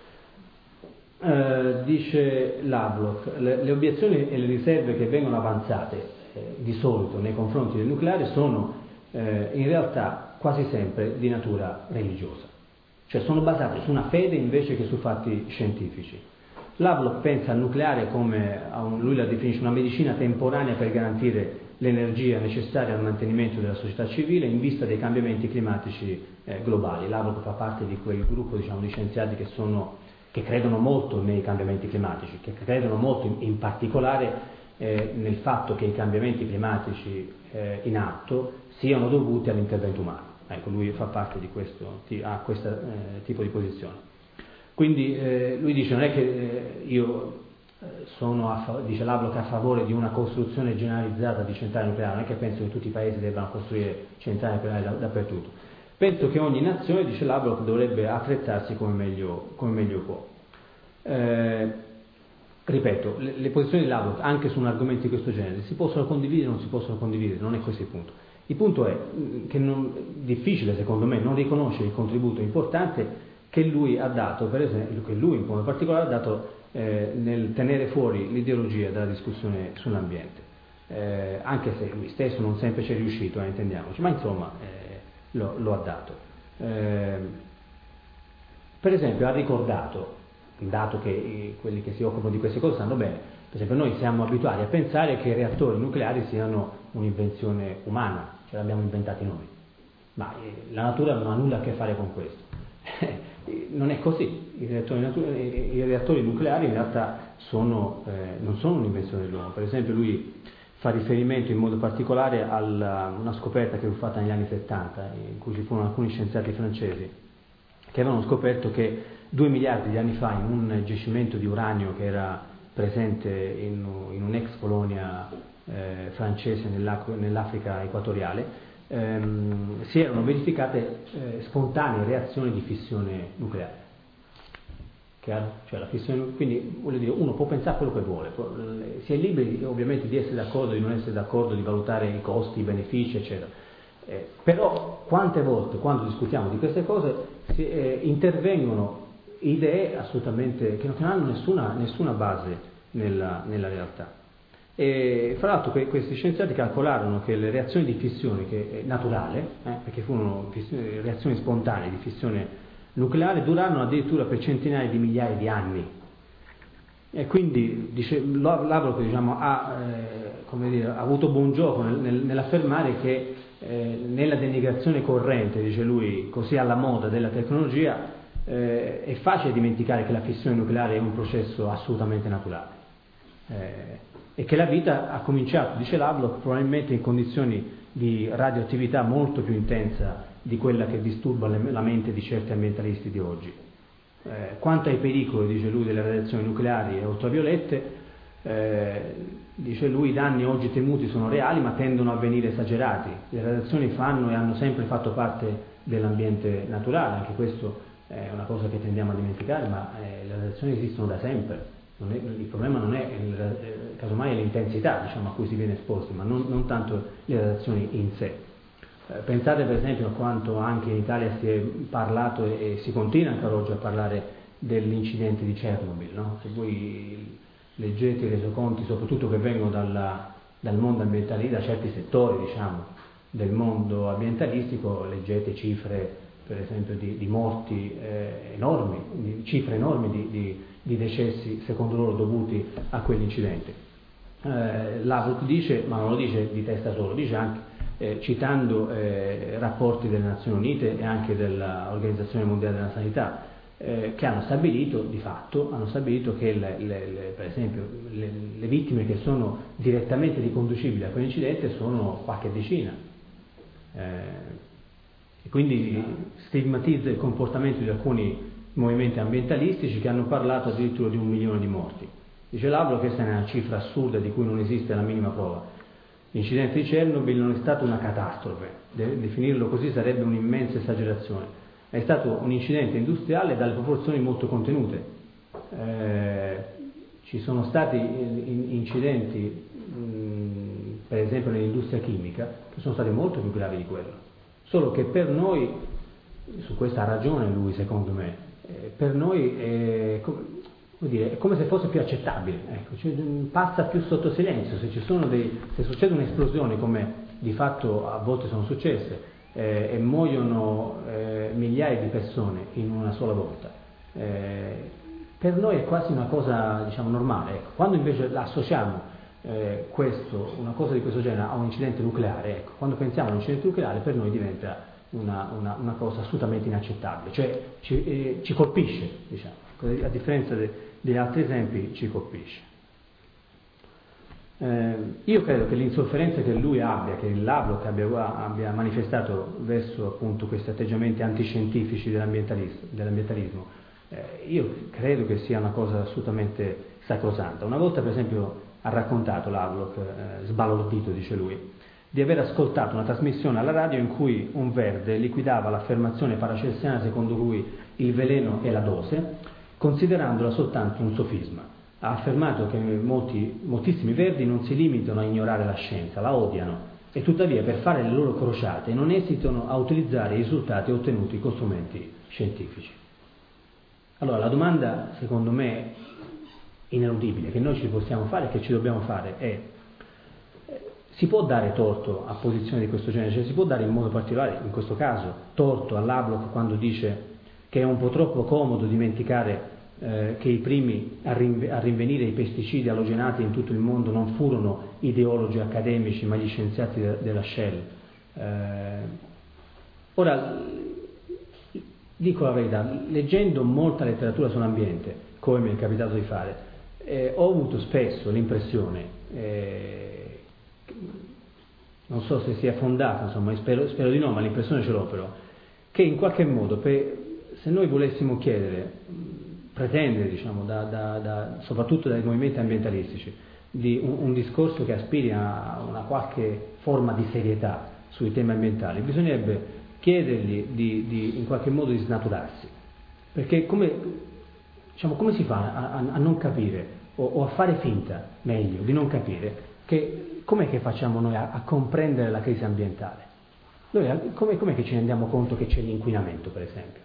Speaker 3: Uh, dice Lovelock, le, le obiezioni e le riserve che vengono avanzate eh, di solito nei confronti del nucleare sono eh, in realtà quasi sempre di natura religiosa, cioè sono basate su una fede invece che su fatti scientifici. Lovelock pensa al nucleare come, a un, lui la definisce una medicina temporanea per garantire l'energia necessaria al mantenimento della società civile in vista dei cambiamenti climatici eh, globali. Lovelock fa parte di quel gruppo, diciamo, di scienziati che sono che credono molto nei cambiamenti climatici, che credono molto in, in particolare eh, nel fatto che i cambiamenti climatici eh, in atto siano dovuti all'intervento umano. Ecco, lui fa parte di questo, ha questo eh, tipo di posizione. Quindi eh, lui dice, non è che eh, io sono, a, dice Lovelock, a favore di una costruzione generalizzata di centrali nucleari, non è che penso che tutti i paesi debbano costruire centrali nucleari da, dappertutto. Penso che ogni nazione, dice Lovelock, dovrebbe attrezzarsi come meglio, come meglio può. Eh, ripeto, le, le posizioni di Lovelock anche su un argomento di questo genere si possono condividere o non si possono condividere, non è questo il punto. Il punto è che non, difficile secondo me non riconoscere il contributo importante che lui ha dato, per esempio, che lui in modo particolare ha dato eh, nel tenere fuori l'ideologia dalla discussione sull'ambiente, eh, anche se lui stesso non sempre ci è riuscito, eh, intendiamoci, ma insomma eh, Lo, lo ha dato. Eh, per esempio ha ricordato, dato che i, quelli che si occupano di queste cose sanno bene, per esempio noi siamo abituati a pensare che i reattori nucleari siano un'invenzione umana, ce l'abbiamo inventati noi, ma eh, la natura non ha nulla a che fare con questo. Non è così, I reattori, natura, i reattori nucleari in realtà sono, eh, non sono un'invenzione dell'uomo. Per esempio lui fa riferimento in modo particolare a una scoperta che fu fatta negli anni settanta, in cui ci furono alcuni scienziati francesi che avevano scoperto che due miliardi di anni fa in un giacimento di uranio che era presente in, in un'ex colonia eh, francese nell'Africa equatoriale, ehm, si erano verificate eh, spontanee reazioni di fissione nucleare. Chiaro? Cioè la fissione, quindi voglio dire, uno può pensare quello che vuole, si è liberi ovviamente di essere d'accordo, di non essere d'accordo, di valutare i costi, i benefici, eccetera. Eh, però quante volte quando discutiamo di queste cose si, eh, intervengono idee assolutamente che non hanno nessuna, nessuna base nella, nella realtà. E fra l'altro que, questi scienziati calcolarono che le reazioni di fissione che è naturale, eh, perché furono fissione, reazioni spontanee di fissione nucleare, durarono addirittura per centinaia di migliaia di anni. E quindi dice, Lovelock diciamo, ha, eh, come dire, ha avuto buon gioco nel, nel, nell'affermare che eh, nella denigrazione corrente, dice lui, così alla moda della tecnologia, eh, è facile dimenticare che la fissione nucleare è un processo assolutamente naturale eh, e che la vita ha cominciato, dice Lovelock, probabilmente in condizioni di radioattività molto più intensa di quella che disturba le, la mente di certi ambientalisti di oggi. Eh, quanto ai pericoli, dice lui, delle radiazioni nucleari e ultraviolette, eh, dice lui, i danni oggi temuti sono reali ma tendono a venire esagerati. Le radiazioni fanno e hanno sempre fatto parte dell'ambiente naturale, anche questo è una cosa che tendiamo a dimenticare, ma eh, le radiazioni esistono da sempre. Non è, il problema non è, eh, casomai è l'intensità, diciamo, a cui si viene esposti, ma non, non tanto le radiazioni in sé. Pensate per esempio a quanto anche in Italia si è parlato e si continua ancora oggi a parlare dell'incidente di Chernobyl, no? Se voi leggete i resoconti, soprattutto che vengono dalla, dal mondo ambientalista, da certi settori diciamo, del mondo ambientalistico, leggete cifre per esempio di, di morti eh, enormi, di cifre enormi di, di, di decessi secondo loro dovuti a quell'incidente. Eh, Lovelock dice, ma non lo dice di testa solo, dice anche Eh, citando eh, rapporti delle Nazioni Unite e anche dell'Organizzazione Mondiale della Sanità, eh, che hanno stabilito, di fatto, hanno stabilito che le, le, le, per esempio le, le vittime che sono direttamente riconducibili a quell'incidente sono qualche decina. Eh, e quindi stigmatizza il comportamento di alcuni movimenti ambientalistici che hanno parlato addirittura di un milione di morti. Dice Lovelock che questa è una cifra assurda di cui non esiste la minima prova. L'incidente di Chernobyl non è stato una catastrofe, De- definirlo così sarebbe un'immensa esagerazione, è stato un incidente industriale dalle proporzioni molto contenute. Eh, ci sono stati in- incidenti, mh, per esempio nell'industria chimica, che sono stati molto più gravi di quello, solo che per noi, su questa ha ragione lui secondo me, eh, per noi è... Vuol dire, è come se fosse più accettabile, ecco, cioè, passa più sotto silenzio. Se ci sono dei, se succede un'esplosione come di fatto a volte sono successe eh, e muoiono eh, migliaia di persone in una sola volta, eh, per noi è quasi una cosa diciamo normale. Ecco. Quando invece associamo eh, questo, una cosa di questo genere a un incidente nucleare, ecco, quando pensiamo a un incidente nucleare per noi diventa una, una, una cosa assolutamente inaccettabile, cioè ci, eh, ci colpisce, diciamo. A differenza de, degli altri esempi ci colpisce. Eh, io credo che l'insofferenza che lui abbia, che il Lovelock abbia, abbia manifestato verso appunto questi atteggiamenti antiscientifici dell'ambientalismo, dell'ambientalismo eh, io credo che sia una cosa assolutamente sacrosanta. Una volta per esempio ha raccontato Lovelock, eh, sbalordito dice lui, di aver ascoltato una trasmissione alla radio in cui un verde liquidava l'affermazione paracelsiana secondo cui il veleno è la dose, considerandola soltanto un sofisma. Ha affermato che molti, moltissimi verdi non si limitano a ignorare la scienza, la odiano e tuttavia per fare le loro crociate non esitano a utilizzare i risultati ottenuti con strumenti scientifici. Allora la domanda secondo me ineludibile che noi ci possiamo fare e che ci dobbiamo fare è: si può dare torto a posizioni di questo genere? Cioè si può dare in modo particolare, in questo caso, torto a Lovelock quando dice che è un po' troppo comodo dimenticare eh, che i primi a, rinve- a rinvenire i pesticidi alogenati in tutto il mondo non furono ideologi accademici ma gli scienziati de- della Shell. Eh, ora, dico la verità, leggendo molta letteratura sull'ambiente, come mi è capitato di fare, eh, ho avuto spesso l'impressione, eh, non so se sia fondata, insomma, spero, spero di no, ma l'impressione ce l'ho però, che in qualche modo, per, se noi volessimo chiedere, pretendere, diciamo, da, da, da, soprattutto dai movimenti ambientalistici, di un, un discorso che aspiri a una qualche forma di serietà sui temi ambientali, bisognerebbe chiedergli di, di, in qualche modo di snaturarsi, perché come, diciamo, come si fa a, a, a non capire o, o a fare finta, meglio, di non capire che com'è che facciamo noi a, a comprendere la crisi ambientale? Noi come, com'è che ci rendiamo conto che c'è l'inquinamento, per esempio?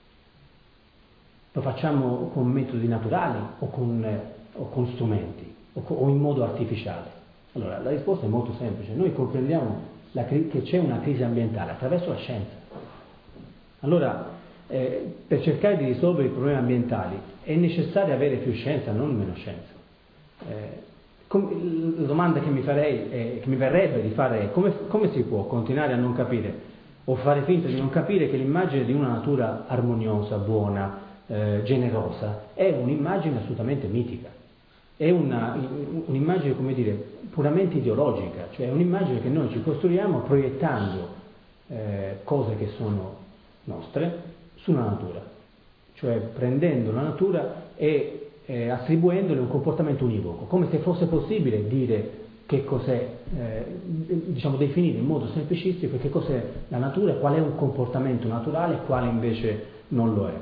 Speaker 3: Lo facciamo con metodi naturali o con, eh, o con strumenti o, co, o in modo artificiale? Allora la risposta è molto semplice: noi comprendiamo la, che c'è una crisi ambientale attraverso la scienza. Allora eh, per cercare di risolvere i problemi ambientali è necessario avere più scienza, non meno scienza. Eh, com, la domanda che mi farei, eh, che mi verrebbe di fare è come, come si può continuare a non capire o fare finta di non capire che l'immagine di una natura armoniosa, buona, eh, generosa è un'immagine assolutamente mitica, è una, un'immagine, come dire, puramente ideologica, cioè è un'immagine che noi ci costruiamo proiettando eh, cose che sono nostre sulla natura, cioè prendendo la natura e eh, attribuendole un comportamento univoco, come se fosse possibile dire che cos'è, eh, diciamo definire in modo semplicistico che cos'è la natura, qual è un comportamento naturale e quale invece non lo è.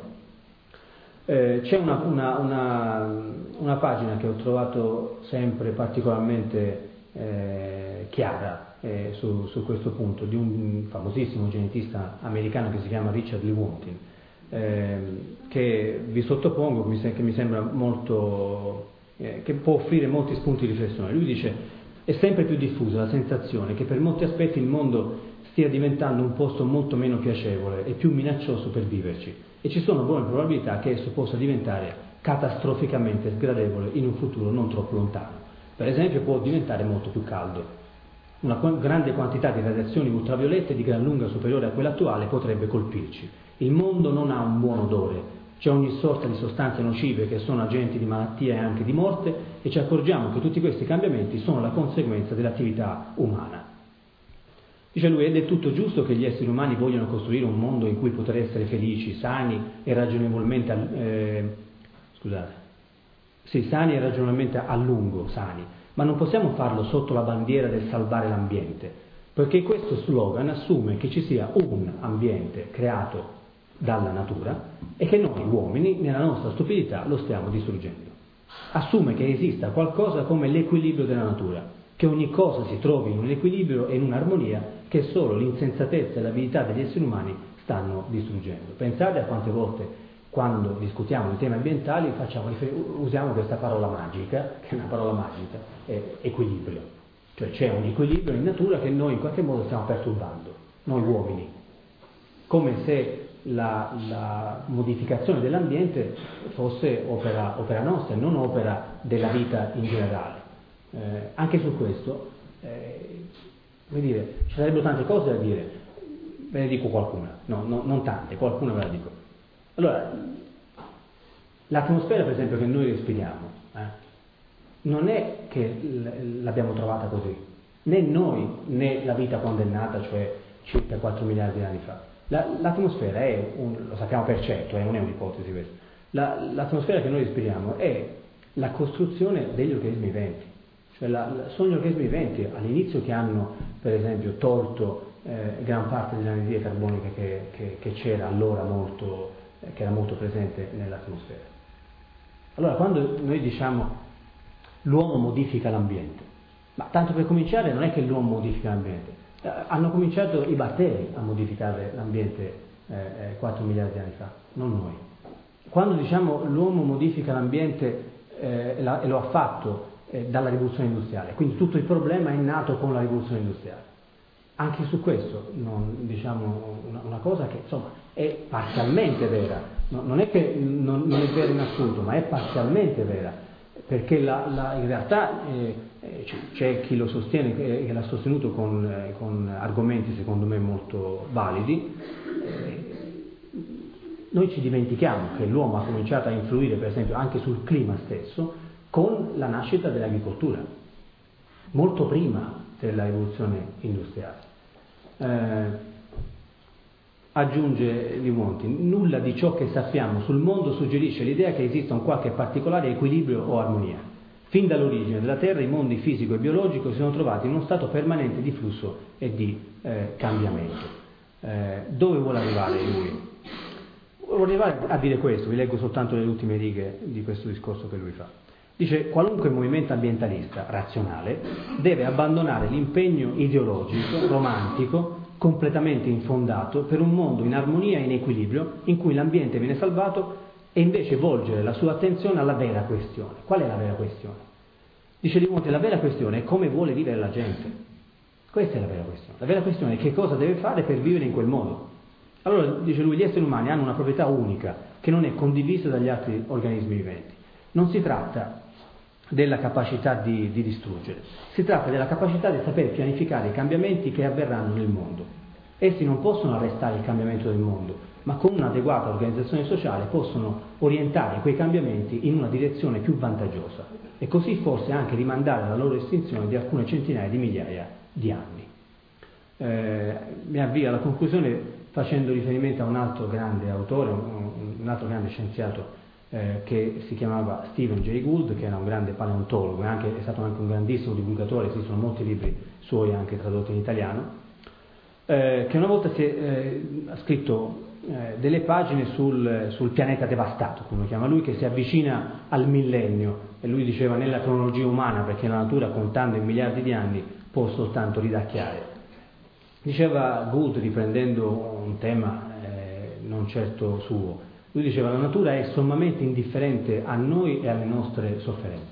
Speaker 3: Eh, c'è una, una, una, una pagina che ho trovato sempre particolarmente eh, chiara eh, su, su questo punto, di un famosissimo genetista americano che si chiama Richard Lewontin, eh, che vi sottopongo, che mi, che mi sembra molto, eh, che può offrire molti spunti di riflessione. Lui dice: è sempre più diffusa la sensazione che per molti aspetti il mondo stia diventando un posto molto meno piacevole e più minaccioso per viverci, e ci sono buone probabilità che esso possa diventare catastroficamente sgradevole in un futuro non troppo lontano. Per esempio può diventare molto più caldo. Una grande quantità di radiazioni ultraviolette di gran lunga superiore a quella attuale potrebbe colpirci. Il mondo non ha un buon odore, c'è ogni sorta di sostanze nocive che sono agenti di malattia e anche di morte, e ci accorgiamo che tutti questi cambiamenti sono la conseguenza dell'attività umana. Dice lui: è del tutto giusto che gli esseri umani vogliano costruire un mondo in cui poter essere felici, sani e ragionevolmente eh, scusate, sì, sani e ragionevolmente a lungo sani, ma non possiamo farlo sotto la bandiera del salvare l'ambiente, perché questo slogan assume che ci sia un ambiente creato dalla natura e che noi uomini nella nostra stupidità lo stiamo distruggendo. Assume che esista qualcosa come l'equilibrio della natura, che ogni cosa si trovi in un equilibrio e in un'armonia che solo l'insensatezza e l'avidità degli esseri umani stanno distruggendo. Pensate a quante volte quando discutiamo di temi ambientali facciamo, usiamo questa parola magica, che è una parola magica, è equilibrio. Cioè c'è un equilibrio in natura che noi in qualche modo stiamo perturbando, noi uomini, come se la, la modificazione dell'ambiente fosse opera, opera nostra e non opera della vita in generale. Eh, anche su questo eh, come dire, ci sarebbero tante cose da dire, ve ne dico qualcuna, no, no, non tante, qualcuna ve la dico. Allora, l'atmosfera per esempio che noi respiriamo eh, non è che l'abbiamo trovata così, né noi né la vita quando è nata, cioè circa quattro miliardi di anni fa. La, l'atmosfera è, un, lo sappiamo per certo, eh, non è un'ipotesi questa, la, l'atmosfera che noi respiriamo è la costruzione degli organismi viventi. Cioè la, la, sono gli organismi viventi all'inizio che hanno per esempio tolto eh, gran parte dell'anidride carbonica che, che, che c'era allora molto, eh, che era molto presente nell'atmosfera. Allora quando noi diciamo l'uomo modifica l'ambiente, ma tanto per cominciare non è che l'uomo modifica l'ambiente, eh, hanno cominciato i batteri a modificare l'ambiente eh, eh, quattro miliardi di anni fa, non noi. Quando diciamo l'uomo modifica l'ambiente eh, e, la, e lo ha fatto dalla rivoluzione industriale, quindi tutto il problema è nato con la rivoluzione industriale. Anche su questo non, diciamo una, una cosa che insomma è parzialmente vera, no, non è che non, non è vera in assoluto, ma è parzialmente vera, perché la, la, in realtà eh, c'è chi lo sostiene, che, che l'ha sostenuto con, eh, con argomenti secondo me molto validi. Eh, noi ci dimentichiamo che l'uomo ha cominciato a influire per esempio anche sul clima stesso con la nascita dell'agricoltura, molto prima della rivoluzione industriale. Eh, aggiunge Limonti, nulla di ciò che sappiamo sul mondo suggerisce l'idea che esista un qualche particolare equilibrio o armonia. Fin dall'origine della Terra i mondi fisico e biologico si sono trovati in uno stato permanente di flusso e di eh, cambiamento. Eh, dove vuole arrivare lui? Vuole arrivare a dire questo, vi leggo soltanto le ultime righe di questo discorso che lui fa. Dice: qualunque movimento ambientalista razionale deve abbandonare l'impegno ideologico, romantico, completamente infondato per un mondo in armonia e in equilibrio in cui l'ambiente viene salvato, e invece volgere la sua attenzione alla vera questione. Qual è la vera questione? Dice Limonti: la vera questione è come vuole vivere la gente. Questa è la vera questione. La vera questione è che cosa deve fare per vivere in quel modo. Allora, dice lui, gli esseri umani hanno una proprietà unica che non è condivisa dagli altri organismi viventi. Non si tratta della capacità di, di distruggere, si tratta della capacità di saper pianificare i cambiamenti che avverranno nel mondo. Essi non possono arrestare il cambiamento del mondo, ma con un'adeguata organizzazione sociale possono orientare quei cambiamenti in una direzione più vantaggiosa e così forse anche rimandare la loro estinzione di alcune centinaia di migliaia di anni. Eh, mi avvio alla conclusione facendo riferimento a un altro grande autore, un, un altro grande scienziato eh, che si chiamava Stephen Jay Gould, che era un grande paleontologo e anche, è stato anche un grandissimo divulgatore, esistono molti libri suoi anche tradotti in italiano, eh, che una volta si è, eh, ha scritto eh, delle pagine sul, sul pianeta devastato, come lo chiama lui, che si avvicina al millennio, e lui diceva nella cronologia umana, perché la natura contando in miliardi di anni può soltanto ridacchiare. Diceva Gould, riprendendo un tema eh, non certo suo, lui diceva: la natura è sommamente indifferente a noi e alle nostre sofferenze.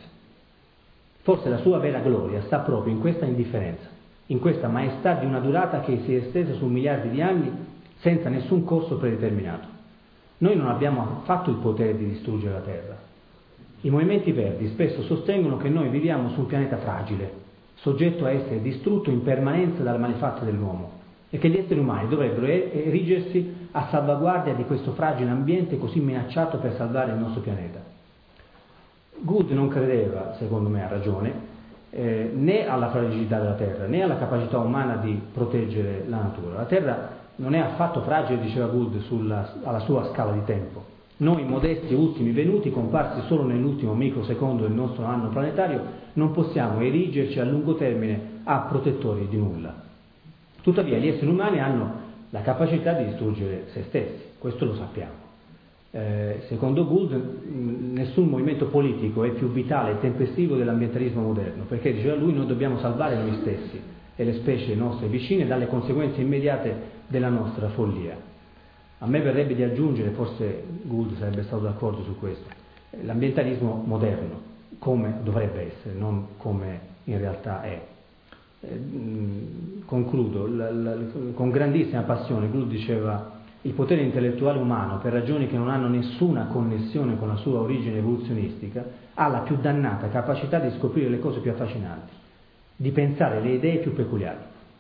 Speaker 3: Forse la sua vera gloria sta proprio in questa indifferenza, in questa maestà di una durata che si è estesa su miliardi di anni senza nessun corso predeterminato. Noi non abbiamo affatto il potere di distruggere la Terra. I movimenti verdi spesso sostengono che noi viviamo su un pianeta fragile, soggetto a essere distrutto in permanenza dal malefatto dell'uomo, e che gli esseri umani dovrebbero erigersi a salvaguardia di questo fragile ambiente così minacciato per salvare il nostro pianeta. Gould non credeva, secondo me a ragione, eh, né alla fragilità della Terra, né alla capacità umana di proteggere la natura. La Terra non è affatto fragile, diceva Gould, sulla, alla sua scala di tempo. Noi, modesti ultimi venuti, comparsi solo nell'ultimo microsecondo del nostro anno planetario, non possiamo erigerci a lungo termine a protettori di nulla. Tuttavia gli esseri umani hanno la capacità di distruggere se stessi, questo lo sappiamo. Eh, secondo Gould mh, nessun movimento politico è più vitale e tempestivo dell'ambientalismo moderno, perché, diceva lui, noi dobbiamo salvare noi stessi e le specie nostre vicine dalle conseguenze immediate della nostra follia. A me verrebbe di aggiungere, forse Gould sarebbe stato d'accordo su questo, l'ambientalismo moderno, come dovrebbe essere, non come in realtà è. Eh, concludo, la, la, con grandissima passione Gould diceva: il potere intellettuale umano, per ragioni che non hanno nessuna connessione con la sua origine evoluzionistica, ha la più dannata capacità di scoprire le cose più affascinanti, di pensare le idee più peculiari.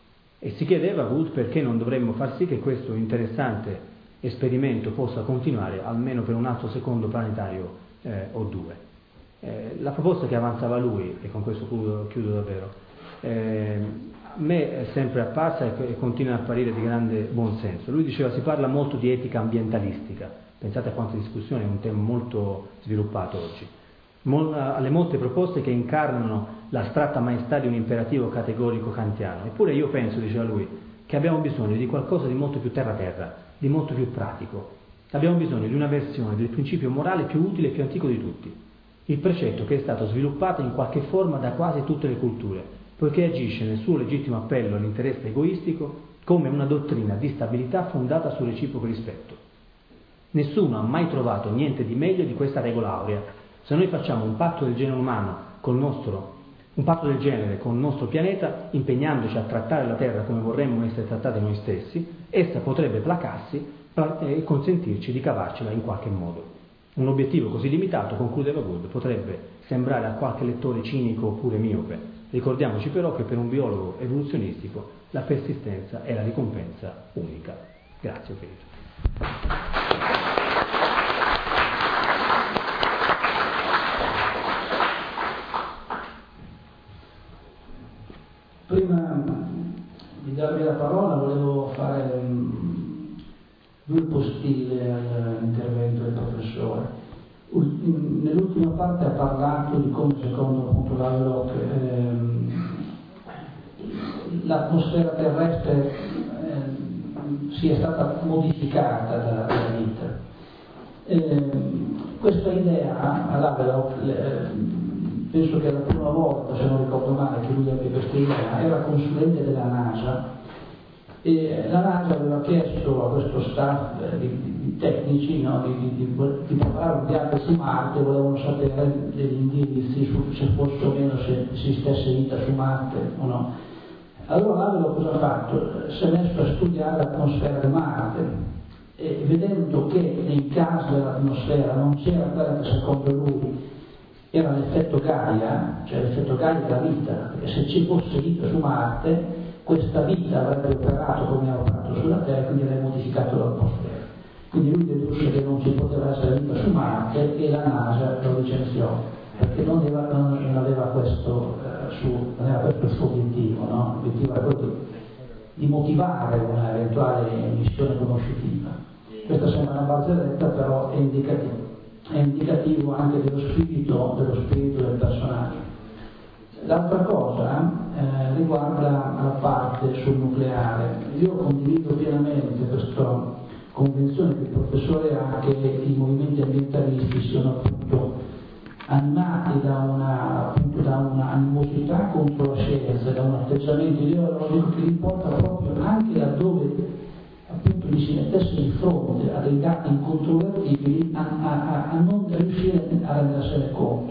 Speaker 3: E si chiedeva Gould perché non dovremmo far sì che questo interessante esperimento possa continuare almeno per un altro secondo planetario eh, o due. Eh, la proposta che avanzava lui, e con questo chiudo, chiudo davvero, eh, a me è sempre apparsa e, e continua a apparire di grande buonsenso. Lui diceva: si parla molto di etica ambientalistica, pensate a quante discussioni, è un tema molto sviluppato oggi, Mol, alle molte proposte che incarnano l'astratta maestà di un imperativo categorico kantiano. Eppure io penso, diceva lui, che abbiamo bisogno di qualcosa di molto più terra-terra, di molto più pratico. Abbiamo bisogno di una versione del principio morale più utile e più antico di tutti, il precetto che è stato sviluppato in qualche forma da quasi tutte le culture, poiché agisce nel suo legittimo appello all'interesse egoistico come una dottrina di stabilità fondata sul reciproco rispetto. Nessuno ha mai trovato niente di meglio di questa regola aurea. Se noi facciamo un patto del genere umano col nostro un patto del genere con il nostro pianeta, impegnandoci a trattare la Terra come vorremmo essere trattati noi stessi, essa potrebbe placarsi e consentirci di cavarcela in qualche modo. Un obiettivo così limitato, concludeva Gould, potrebbe sembrare a qualche lettore cinico oppure miope. Ricordiamoci però che per un biologo evoluzionistico la persistenza è la ricompensa unica. Grazie, ho finito.
Speaker 2: Prima di darvi la parola volevo fare um, due postille all'intervento del professore. Nell'ultima parte ha parlato di come, secondo appunto Lovelock, ehm, l'atmosfera terrestre ehm, sia stata modificata dalla, dalla vita. Ehm, questa idea a Lovelock, eh, penso che la prima volta, se non ricordo male, che lui ebbe questa idea, era consulente della NASA, e la NASA aveva chiesto a questo staff di, di, di tecnici, no, di, di, di, di preparare un viaggio su Marte, volevano sapere degli indirizzi su se fosse o meno se esistesse vita su Marte o no. Allora Lovelock cosa ha fatto? Si è messo a studiare l'atmosfera di Marte e vedendo che nei casi dell'atmosfera non c'era quella che secondo lui era l'effetto Gaia, cioè l'effetto Gaia della vita, perché se ci fosse vita su Marte questa vita avrebbe operato come ha operato sulla Terra, quindi avrebbe modificato l'atmosfera. Quindi lui dedusse che non ci poteva essere vita su Marte e la NASA lo licenziò, perché non aveva, non aveva questo, eh, su, non era questo il suo obiettivo, no? L'obiettivo era quello di motivare una eventuale missione conoscitiva. Questa sembra una barzelletta, però è indicativo, è indicativo anche dello spirito, dello spirito del personaggio. L'altra cosa eh, riguarda la parte sul nucleare. Io condivido pienamente questa convinzione che il professore ha che i movimenti ambientalisti siano appunto animati da una, appunto, da una animosità contro la scienza, da un atteggiamento ideologico che li porta proprio anche laddove appunto gli si mettesse di fronte a dei dati incontrovertibili a, a, a non riuscire a rendersene conto.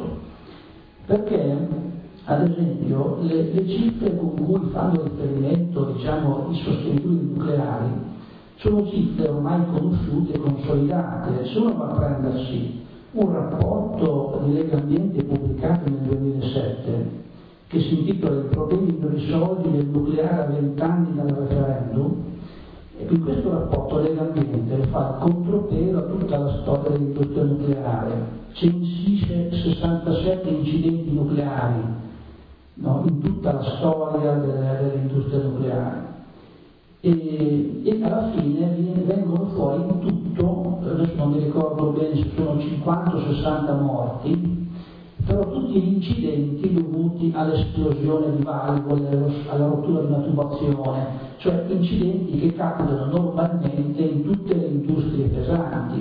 Speaker 2: Perché ad esempio le, le cifre con cui fanno riferimento, diciamo, i sostenitori nucleari sono cifre ormai conosciute e consolidate. Se uno va a prendersi un rapporto di Lega Ambiente pubblicato nel duemilasette che si intitola I problemi non risolti del nucleare a vent'anni dal referendum, e in questo rapporto Lega Ambiente fa il contropelo a tutta la storia dell'industria nucleare, censisce sessantasette incidenti nucleari, no, in tutta la storia dell'industria nucleare, e, e alla fine viene, vengono fuori in tutto, adesso non mi ricordo bene se sono cinquanta o sessanta morti, però tutti gli incidenti dovuti all'esplosione di valvole, alla rottura di una tubazione, cioè incidenti che capitano normalmente in tutte le industrie pesanti.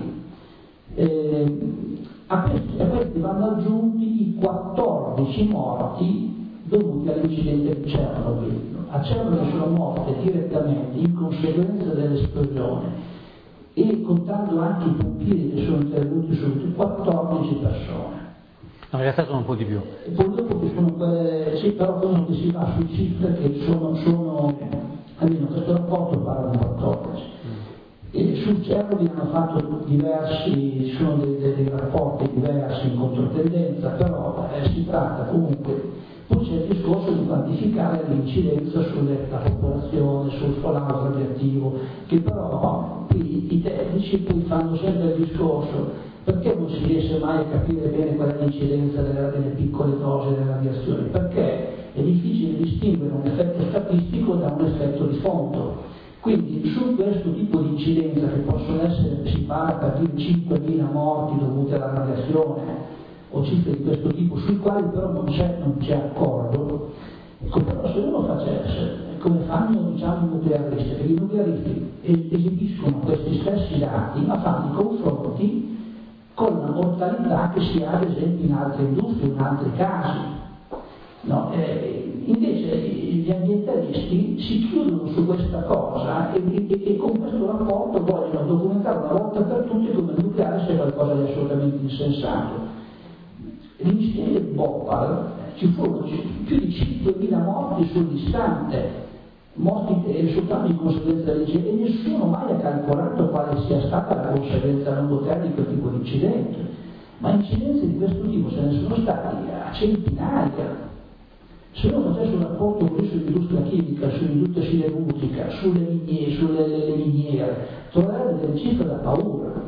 Speaker 2: Eh, a, questi, a questi vanno aggiunti i quattordici morti dovuti all'incidente di Chernobyl. A Chernobyl sono morte direttamente in conseguenza dell'esplosione, e contando anche i pompieri che sono intervenuti subito, quattordici persone.
Speaker 3: No, in realtà sono un po' di più.
Speaker 2: E poi dopo che sono quelle, sì, però quello che si fa su cifre che sono, sono almeno questo rapporto parla di quattordici. E sul Chernobyl hanno fatto diversi, ci sono dei, dei, dei rapporti diversi in controtendenza, però eh, si tratta comunque. Poi c'è il discorso di quantificare l'incidenza sulla popolazione, sul fallout radioattivo, che però qui i tecnici poi fanno sempre il discorso: perché non si riesce mai a capire bene qual è l'incidenza delle, delle piccole dosi delle radiazioni? Perché è difficile distinguere un effetto statistico da un effetto di fondo. Quindi su questo tipo di incidenza, che possono essere, si parla per dire cinquemila morti dovute alla radiazione, o cifre di questo tipo, sui quali però non c'è, non c'è accordo, ecco, però se uno facesse, come fanno, diciamo, i nuclearisti, perché i nuclearisti esibiscono questi stessi dati, ma fanno i confronti con la mortalità che si ha ad esempio in altre industrie, in altri casi. No? Eh, invece gli ambientalisti si chiudono su questa cosa e, e, e con questo rapporto vogliono documentare una volta per tutte come il nucleare sia qualcosa di assolutamente insensato. L'incidente di Bhopal ci furono più di cinquemila morti sull'istante, morti soltanto in conseguenza dell'incidente, e nessuno mai ha calcolato quale sia stata la conseguenza a lungo termine di quel tipo di incidente. Ma incidenze di questo tipo se ne sono stati a centinaia. Se uno facesse un rapporto così sull'industria chimica, sull'industria siderurgica, sulle miniere, sulle le miniere, troverebbe delle cifre da paura.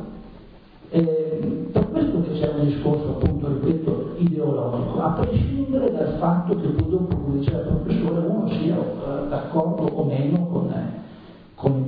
Speaker 2: Eh, per questo che c'è un discorso, appunto, ripeto, ideologico, a prescindere dal fatto che poi dopo, come diceva il professore, uno sia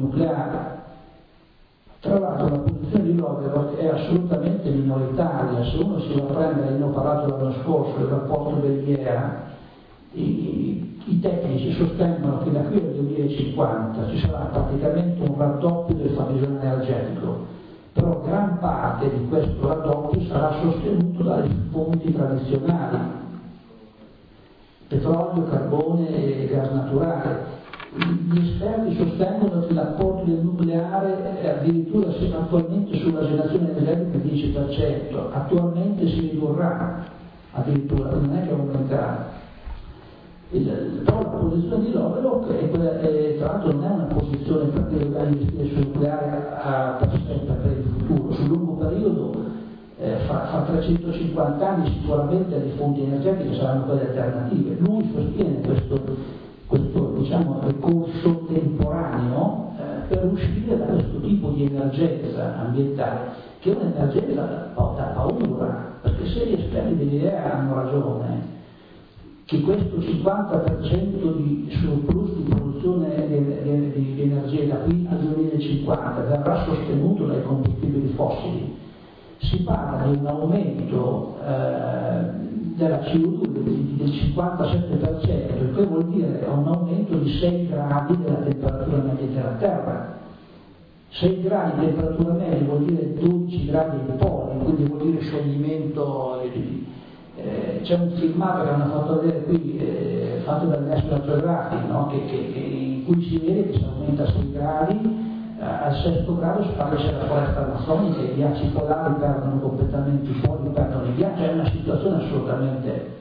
Speaker 2: nucleare. Tra l'altro la posizione di Lovelock è assolutamente minoritaria. Se uno si va a prendere, ne ho parlato l'anno scorso, il rapporto Belliera, i, i, i tecnici sostengono che da qui al duemilacinquanta ci sarà praticamente un raddoppio del fabbisogno energetico, però gran parte di questo raddoppio sarà sostenuto dalle fonti tradizionali, petrolio, carbone e gas naturale. Gli esperti sostengono che l'apporto del nucleare è addirittura attualmente sulla generazione energetica il dieci per cento, attualmente si ridurrà addirittura, non è che aumenterà. Il, però la posizione di Lovelock è quella, è, tra l'altro non è una posizione per dire investire sul nucleare a, per sempre, per il futuro, sul lungo periodo, eh, fra, fra trecentocinquanta anni sicuramente le fonti energetiche saranno quelle alternative. Lui sostiene questo questo diciamo percorso temporaneo eh, per uscire da questo tipo di emergenza ambientale, che è un'emergenza da paura, perché se gli esperti dell'idea hanno ragione che questo cinquanta per cento di surplus di produzione di, di, di energia da qui al duemilacinquanta verrà sostenuto dai combustibili fossili, si parla di un aumento eh, della C O due del cinquantasette per cento, il che vuol dire un aumento di sei gradi della temperatura media della Terra. sei gradi di temperatura media vuol dire dodici gradi ai poli, quindi vuol dire scioglimento. Eh, c'è un filmato che hanno fatto vedere qui, eh, fatto dal National Geographic, no? che, che, che, in cui si vede che si aumenta a sei gradi, eh, al sesto grado sparisce la foresta amazzonica, i ghiacci polari perdono completamente i fuochi, perdono i ghiacci, è una situazione assolutamente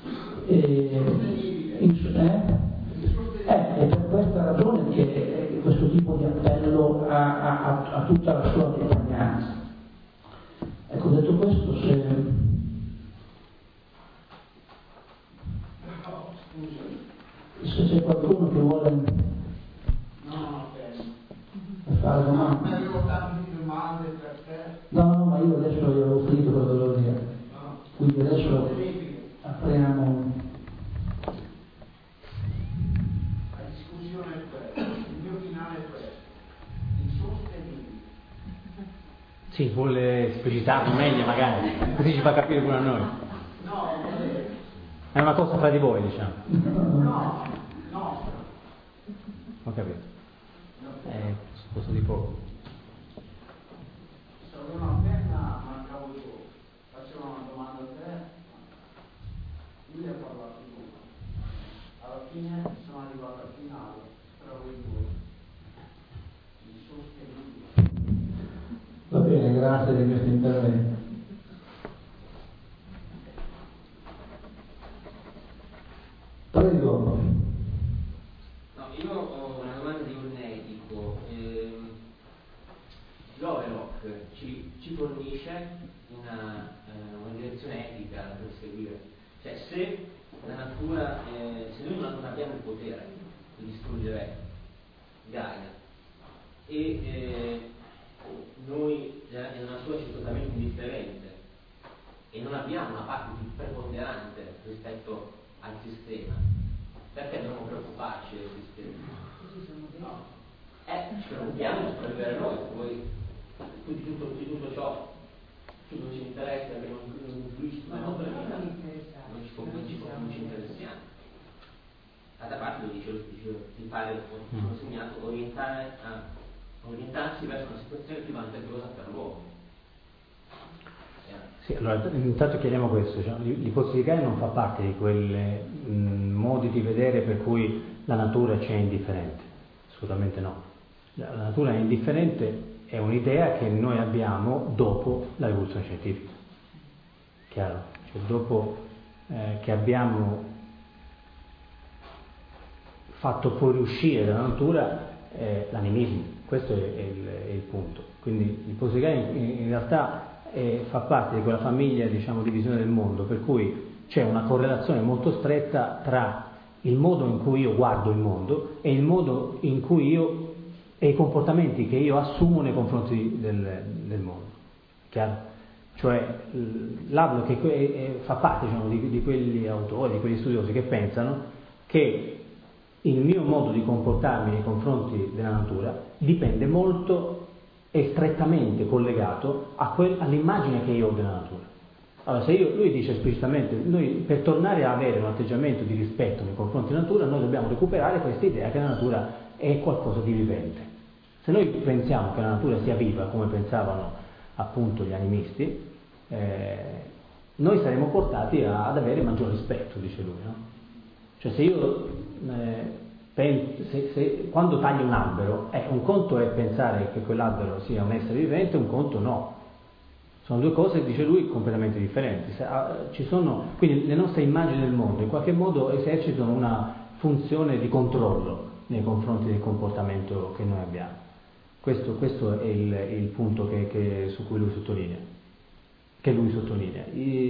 Speaker 2: eh, in, eh? Eh, è per questa ragione che eh, questo tipo di appello ha, ha, ha tutta la sua determinanza. Ecco, detto questo, se se c'è qualcuno che vuole
Speaker 4: no, no,
Speaker 2: per fare domande.
Speaker 4: Ma avevo tante domande per te.
Speaker 2: No, no, ma io adesso gli avevo finito quello che volevo dire.
Speaker 4: No.
Speaker 2: Quindi adesso apriamo.
Speaker 4: La discussione è questa, il mio finale è questo. Insostenibile.
Speaker 3: Sì, vuole esplicitarlo meglio magari, così ci fa capire pure a noi.
Speaker 4: No,
Speaker 3: È una cosa fra di voi, diciamo.
Speaker 4: no, no.
Speaker 3: Ho capito. È sposto di poco.
Speaker 4: Se avevo una penna mancavo io. Facevo una domanda a te, lui ha parlato lui. Alla fine sono arrivato al finale tra voi due. Insostenibile.
Speaker 2: Va bene, grazie di questo intervento. Prego.
Speaker 5: No, io ho una domanda di un etico. Ehm, Lovelock ci, ci fornisce una, eh, una direzione etica da perseguire. Cioè, se la natura, eh, se noi non abbiamo il potere di distruggere Gaia e eh, noi, la natura ci è totalmente indifferente e non abbiamo una parte più preponderante rispetto al sistema, perché dobbiamo preoccuparci del sistema? No. Eh, ci preoccupiamo di sopravvivere noi, poi di tutto, di tutto ciò che non ci interessa, che non, non influisce sulla nostra vita, non ci, non ci, non ci interessiamo. D'altra parte lo dice, lo dice il padre, ho insegnato, orientare a, orientarsi verso una situazione più vantaggiosa per l'uomo.
Speaker 3: Sì, allora intanto chiariamo questo, cioè, l'ipotesi di Gaia non fa parte di quei modi di vedere per cui la natura ci è indifferente, assolutamente no. La, la natura è indifferente è un'idea che noi abbiamo dopo la rivoluzione scientifica, chiaro? Cioè dopo eh, che abbiamo fatto fuoriuscire dalla natura eh, l'animismo, questo è, è, il, è il punto. Quindi l'ipotesi di Gaia in, in realtà E fa parte di quella famiglia, diciamo, di visione del mondo, per cui c'è una correlazione molto stretta tra il modo in cui io guardo il mondo e il modo in cui io e i comportamenti che io assumo nei confronti del, del mondo. Chiaro? Cioè Lovelock che è, è, fa parte, diciamo, di, di quegli autori, di quegli studiosi che pensano che il mio modo di comportarmi nei confronti della natura dipende molto e strettamente collegato a quel, all'immagine che io ho della natura. Allora, se io, lui dice esplicitamente, noi per tornare a avere un atteggiamento di rispetto nei confronti della natura, noi dobbiamo recuperare questa idea che la natura è qualcosa di vivente. Se noi pensiamo che la natura sia viva, come pensavano appunto gli animisti, eh, noi saremo portati a, ad avere maggior rispetto, dice lui, no? Cioè se io eh, penso, se, se, quando taglio un albero, eh, un conto è pensare che quell'albero sia un essere vivente, un conto no. Sono due cose, dice lui, completamente differenti. Se, ah, ci sono, quindi le nostre immagini del mondo in qualche modo esercitano una funzione di controllo nei confronti del comportamento che noi abbiamo. Questo, questo è il, il punto che, che, su cui lui sottolinea. Che lui sottolinea.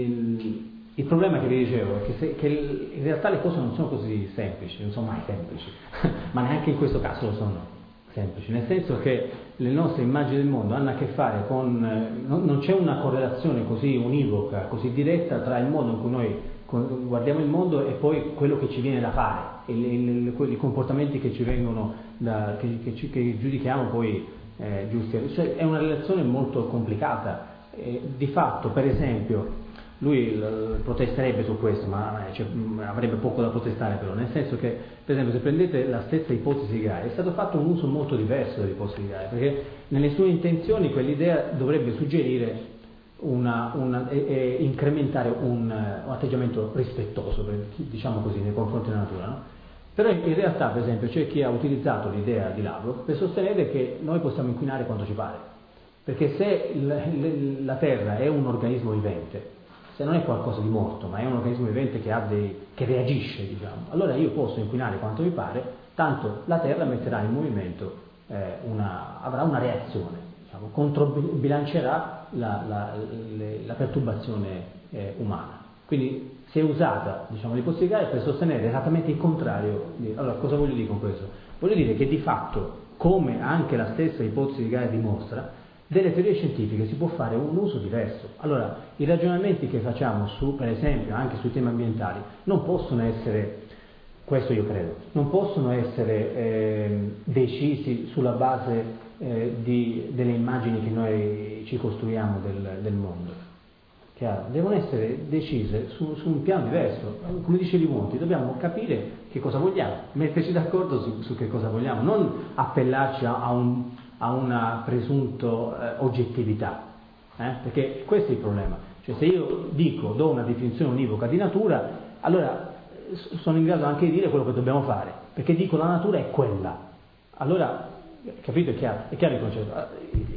Speaker 3: Il, il problema che vi dicevo è che, se, che in realtà le cose non sono così semplici, non sono mai semplici, ma neanche in questo caso lo sono semplici, nel senso che le nostre immagini del mondo hanno a che fare con, non, non c'è una correlazione così univoca, così diretta tra il modo in cui noi guardiamo il mondo e poi quello che ci viene da fare, e le, le, i comportamenti che ci vengono, da, che, che, ci, che giudichiamo poi eh, giusti. Cioè, è una relazione molto complicata. Eh, di fatto, per esempio, lui l- protesterebbe su questo, ma cioè, avrebbe poco da protestare però, nel senso che, per esempio, se prendete la stessa ipotesi di Gaia, è stato fatto un uso molto diverso dell'ipotesi di Gaia, perché nelle sue intenzioni quell'idea dovrebbe suggerire una, una, e, e incrementare un, un atteggiamento rispettoso, per, diciamo così, nei confronti della natura, no? Però in realtà, per esempio, c'è chi ha utilizzato l'idea di Lavrov per sostenere che noi possiamo inquinare quando ci pare, perché se il, la Terra è un organismo vivente, se non è qualcosa di morto, ma è un organismo vivente che, ha dei, che reagisce, diciamo, allora io posso inquinare quanto mi pare, tanto la Terra metterà in movimento, eh, una, avrà una reazione, diciamo, controbilancerà la, la, le, la perturbazione eh, umana. Quindi si è usata, diciamo, l'ipotesi di Gaia per sostenere esattamente il contrario. Di, allora, cosa voglio dire con questo? Voglio dire che di fatto, come anche la stessa ipotesi di Gaia dimostra, delle teorie scientifiche si può fare un uso diverso. Allora, i ragionamenti che facciamo su, per esempio, anche sui temi ambientali, non possono essere, questo io credo, non possono essere eh, decisi sulla base eh, di, delle immagini che noi ci costruiamo del, del mondo. Chiaro? Devono essere decise su, su un piano diverso. Come dicevi Monti, dobbiamo capire che cosa vogliamo, metterci d'accordo su, su che cosa vogliamo, non appellarci a, a un a una presunto eh, oggettività, eh? Perché questo è il problema. Cioè, se io dico, do una definizione univoca di natura, allora sono in grado anche di dire quello che dobbiamo fare, perché dico la natura è quella. Allora, capito? È chiaro, è chiaro il concetto.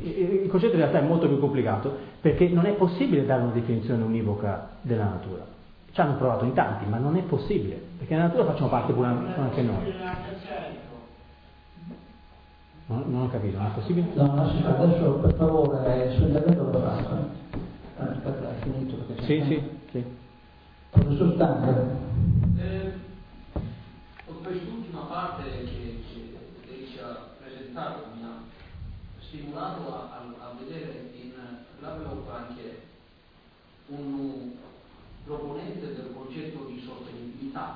Speaker 3: Il concetto in realtà è molto più complicato, perché non è possibile dare una definizione univoca della natura. Ci hanno provato in tanti, ma non è possibile, perché la natura facciamo parte pure anche noi. Non, non ho capito, non è possibile?
Speaker 2: No, non si fa. Adesso per favore il suo intervento lo faccio. Aspetta, è finito perché c'è.
Speaker 3: Sì, sì, sì.
Speaker 2: Professor Stanca.
Speaker 4: Eh, con quest'ultima parte che, che lei ci ha presentato mi ha stimolato a, a, a vedere in Lavrov anche un proponente del concetto di sostenibilità,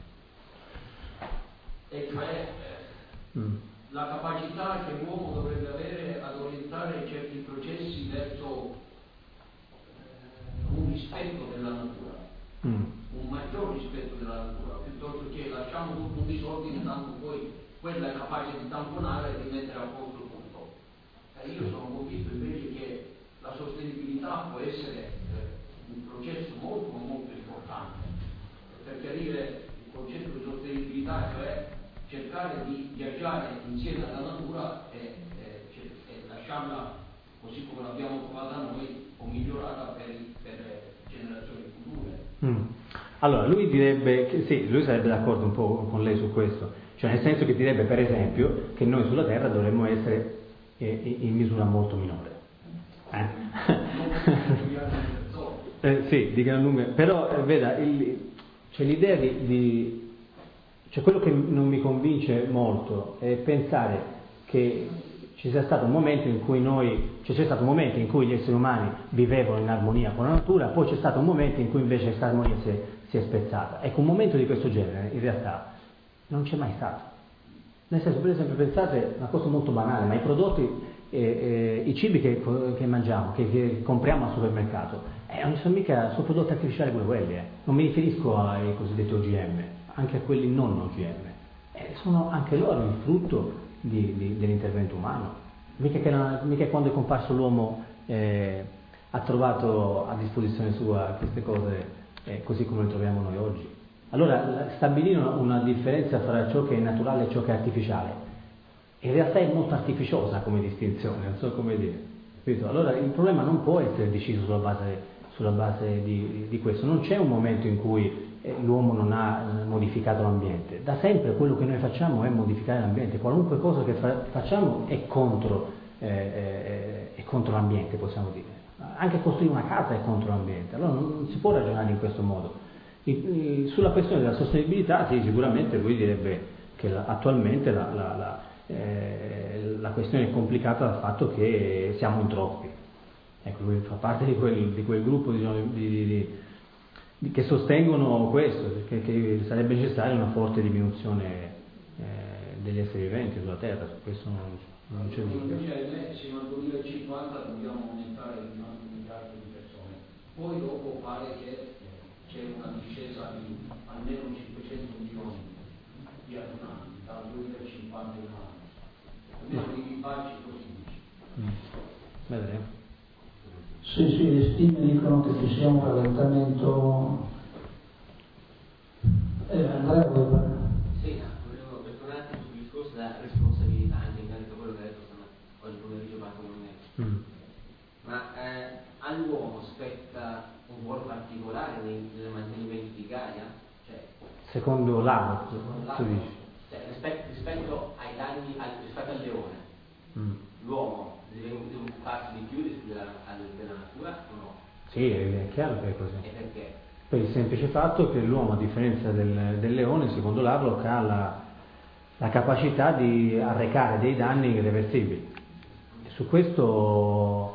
Speaker 4: e cioè eh, mm. la capacità che l'uomo dovrebbe avere ad orientare certi processi verso eh, un rispetto della natura, mm. un maggior rispetto della natura, piuttosto che lasciamo tutto un disordine, tanto poi quella è capace di tamponare e di mettere a posto tutto. E io sono convinto invece che la sostenibilità può essere eh, un processo molto molto importante per chiarire il concetto di sostenibilità, cioè cercare di viaggiare insieme alla natura e, e, e lasciarla così come l'abbiamo trovata noi o migliorata per, per le generazioni future.
Speaker 3: Mm. Allora, lui direbbe che sì, lui sarebbe d'accordo un po' con lei su questo, cioè nel senso che direbbe per esempio che noi sulla Terra dovremmo essere eh, in misura molto minore. Eh? eh, sì, di gran lunga, però eh, veda, il, c'è l'idea di, di Cioè, quello che non mi convince molto è pensare che ci sia stato un momento in cui noi, cioè c'è stato un momento in cui gli esseri umani vivevano in armonia con la natura, poi c'è stato un momento in cui invece questa armonia si è, si è spezzata. Ecco, un momento di questo genere, in realtà, Non c'è mai stato. Nel senso, per esempio, pensate una cosa molto banale, ma i prodotti, eh, eh, i cibi che, che mangiamo, che, che compriamo al supermercato, eh, non sono mica sono prodotti artificiali pure quelli, eh. Non mi riferisco ai cosiddetti O G M, anche a quelli non O G M. Eh, sono anche loro il frutto di, di, dell'intervento umano. Mica, che non, mica quando è comparso l'uomo eh, ha trovato a disposizione sua queste cose eh, così come le troviamo noi oggi. Allora, stabilire una differenza fra ciò che è naturale e ciò che è artificiale, in realtà è molto artificiosa come distinzione, non so come dire. Capito? Allora, il problema non può essere deciso sulla base, sulla base di, di questo. Non c'è un momento in cui eh, l'uomo non ha eh, modificato l'ambiente. Da sempre quello che noi facciamo è modificare l'ambiente. Qualunque cosa che fa, facciamo è contro, eh, eh, è contro l'ambiente, possiamo dire. Anche costruire una casa è contro l'ambiente. Allora non, non si può ragionare in questo modo. Sulla questione della sostenibilità, sì, sicuramente lui direbbe che la, attualmente la, la, la, eh, la questione è complicata dal fatto che siamo in troppi. Ecco, lui fa parte di quel, di quel gruppo diciamo, di, di, di, che sostengono questo, perché che sarebbe necessaria una forte diminuzione eh, degli esseri viventi sulla Terra, su questo non, non c'è dubbio.
Speaker 4: Invece sino al duemilacinquanta dobbiamo aumentare il numero di miliardi di persone, poi dopo pare che c'è una discesa di almeno cinquecento milioni di abitanti dal duemilacinquanta in avanti. Almeno i baci così dice.
Speaker 3: Vedremo.
Speaker 2: Sì, sì, le stime dicono che ci sia un rallentamento. Eh, Andrea, vuoi parlare?
Speaker 5: Sì, no, volevo per un attimo sul discorso della responsabilità, anche in merito a quello che ha detto oggi pomeriggio Marco Monnetti. Mm. Ma eh, all'uomo spetta un ruolo particolare nel, nel mantenimento di Gaia? Cioè,
Speaker 3: secondo l'A R O, tu dici?
Speaker 5: Cioè, rispetto, rispetto ai danni al, rispetto al leone, mm. l'uomo deve, deve occuparsi di più della, della natura o no?
Speaker 3: Sì, è chiaro che è così.
Speaker 5: E perché?
Speaker 3: Per il semplice fatto che l'uomo, a differenza del, del leone, secondo l'A R O, ha la, la capacità di arrecare dei danni irreversibili. E su questo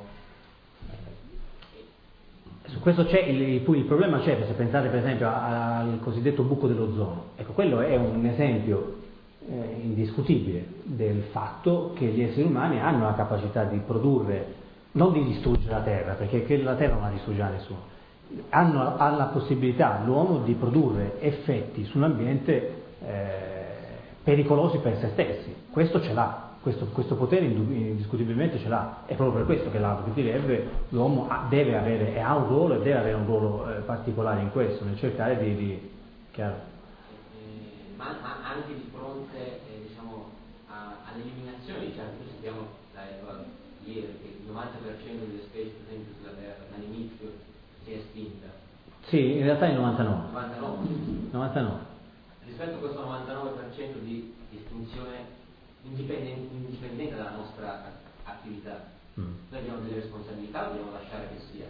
Speaker 3: Su questo c'è il, il, il problema c'è, se pensate per esempio al cosiddetto buco dell'ozono, ecco, quello è un esempio eh, indiscutibile del fatto che gli esseri umani hanno la capacità di produrre, non di distruggere la Terra, perché la Terra non la distruggerà nessuno, hanno ha la possibilità l'uomo di produrre effetti sull'ambiente eh, pericolosi per se stessi, questo ce l'ha. Questo, questo potere indiscutibilmente ce l'ha, è proprio per questo che l'A R O direbbe l'uomo ha, deve avere, e ha un ruolo e deve avere un ruolo eh, particolare in questo, nel cercare di... di chiaro.
Speaker 5: Eh, ma, ma anche di fronte eh, diciamo, a, all'eliminazione, cioè, noi sappiamo da, ieri che il novanta per cento delle specie per esempio sulla Terra dall'inizio si è estinta.
Speaker 3: Sì, in realtà è il novantanove.
Speaker 5: novantanove.
Speaker 3: novantanove.
Speaker 5: Rispetto a questo novantanove per cento di estinzione Indipendente, indipendente dalla nostra attività, mm. noi abbiamo delle responsabilità, dobbiamo lasciare che sia.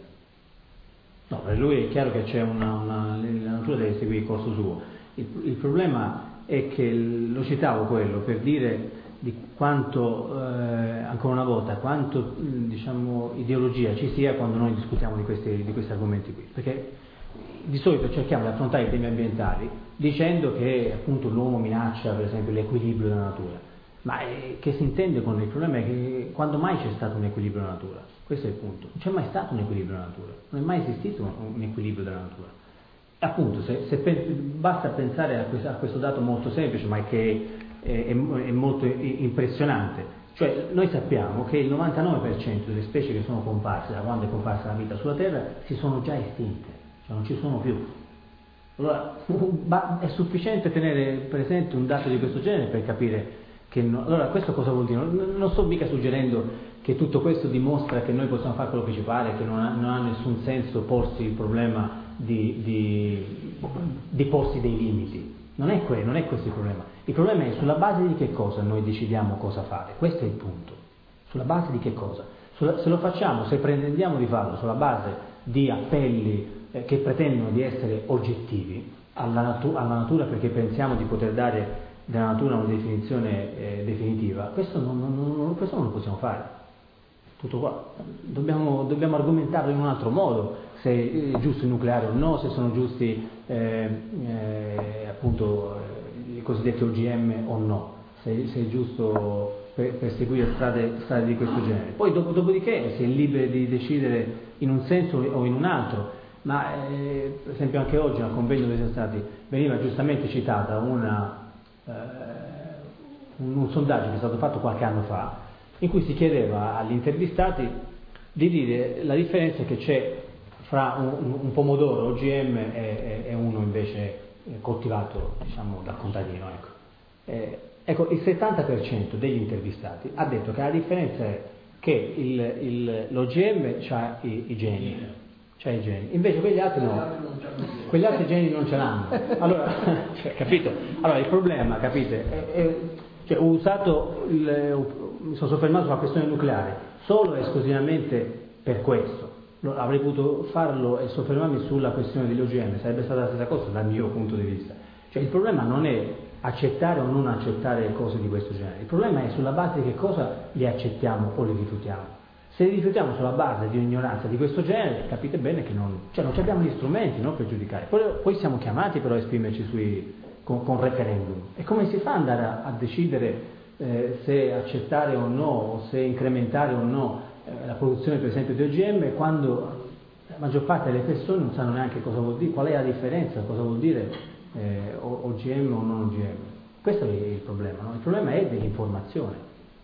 Speaker 3: No, per lui è chiaro che c'è una, una la natura deve seguire il corso suo. Il, il problema è che lo citavo quello per dire di quanto, eh, ancora una volta, quanto diciamo ideologia ci sia quando noi discutiamo di questi, di questi argomenti qui, perché di solito cerchiamo di affrontare i temi ambientali dicendo che appunto l'uomo minaccia per esempio l'equilibrio della natura. Ma eh, che si intende con il problema è che quando mai c'è stato un equilibrio della natura? Questo è il punto. Non c'è mai stato un equilibrio della natura, non è mai esistito un, un equilibrio della natura. E appunto, se, se pe- basta pensare a questo, a questo dato molto semplice, ma che è, è, è molto impressionante. Cioè, noi sappiamo che il novantanove per cento delle specie che sono comparse da quando è comparsa la vita sulla Terra si sono già estinte, cioè non ci sono più. Allora, è sufficiente tenere presente un dato di questo genere per capire che no, allora questo cosa vuol dire? Non, non sto mica suggerendo che tutto questo dimostra che noi possiamo fare quello che ci pare, che non ha, non ha nessun senso porsi il problema di, di, di porsi dei limiti. Non è, que, non è questo il problema. Il problema è sulla base di che cosa noi decidiamo cosa fare. Questo è il punto. Sulla base di che cosa? Sulla, se lo facciamo, se pretendiamo di farlo sulla base di appelli eh, che pretendono di essere oggettivi alla, natu- alla natura perché pensiamo di poter dare della natura una definizione eh, definitiva, questo non, non, non, questo non lo possiamo fare. Tutto qua. Dobbiamo, dobbiamo argomentarlo in un altro modo, se è giusto il nucleare o no, se sono giusti eh, eh, appunto eh, cosiddette O G M o no, se, se è giusto per, per seguire strade, strade di questo genere. Poi dopo, dopodiché si è liberi di decidere in un senso o in un altro, ma eh, per esempio anche oggi al convegno dei stati veniva giustamente citata una, eh, un, un sondaggio che è stato fatto qualche anno fa, in cui si chiedeva agli intervistati di dire la differenza che c'è fra un, un pomodoro O G M e, e uno invece coltivato, diciamo, dal contadino. Ecco. Eh, ecco, il settanta per cento degli intervistati ha detto che la differenza è che il, il, l'O G M ha i, i geni, c'ha i geni, invece quegli altri no, quegli altri geni non ce l'hanno. Allora, cioè, capito? Allora il problema, capite, è, è, cioè, ho usato il, mi sono soffermato sulla questione nucleare solo e esclusivamente per questo. Avrei potuto farlo e soffermarmi sulla questione degli O G M, sarebbe stata la stessa cosa dal mio punto di vista. Cioè il problema non è accettare o non accettare cose di questo genere, il problema è sulla base di che cosa li accettiamo o li rifiutiamo. Se li rifiutiamo sulla base di un'ignoranza di questo genere, capite bene che non, cioè non abbiamo gli strumenti, no, per giudicare. Poi, poi siamo chiamati però a esprimerci sui, con, con referendum. E come si fa ad andare a, a decidere eh, se accettare o no, o se incrementare o no la produzione per esempio di O G M, quando la maggior parte delle persone non sanno neanche cosa vuol dire, qual è la differenza, cosa vuol dire eh, O G M o non O G M. Questo è il problema, no? Il problema è dell'informazione.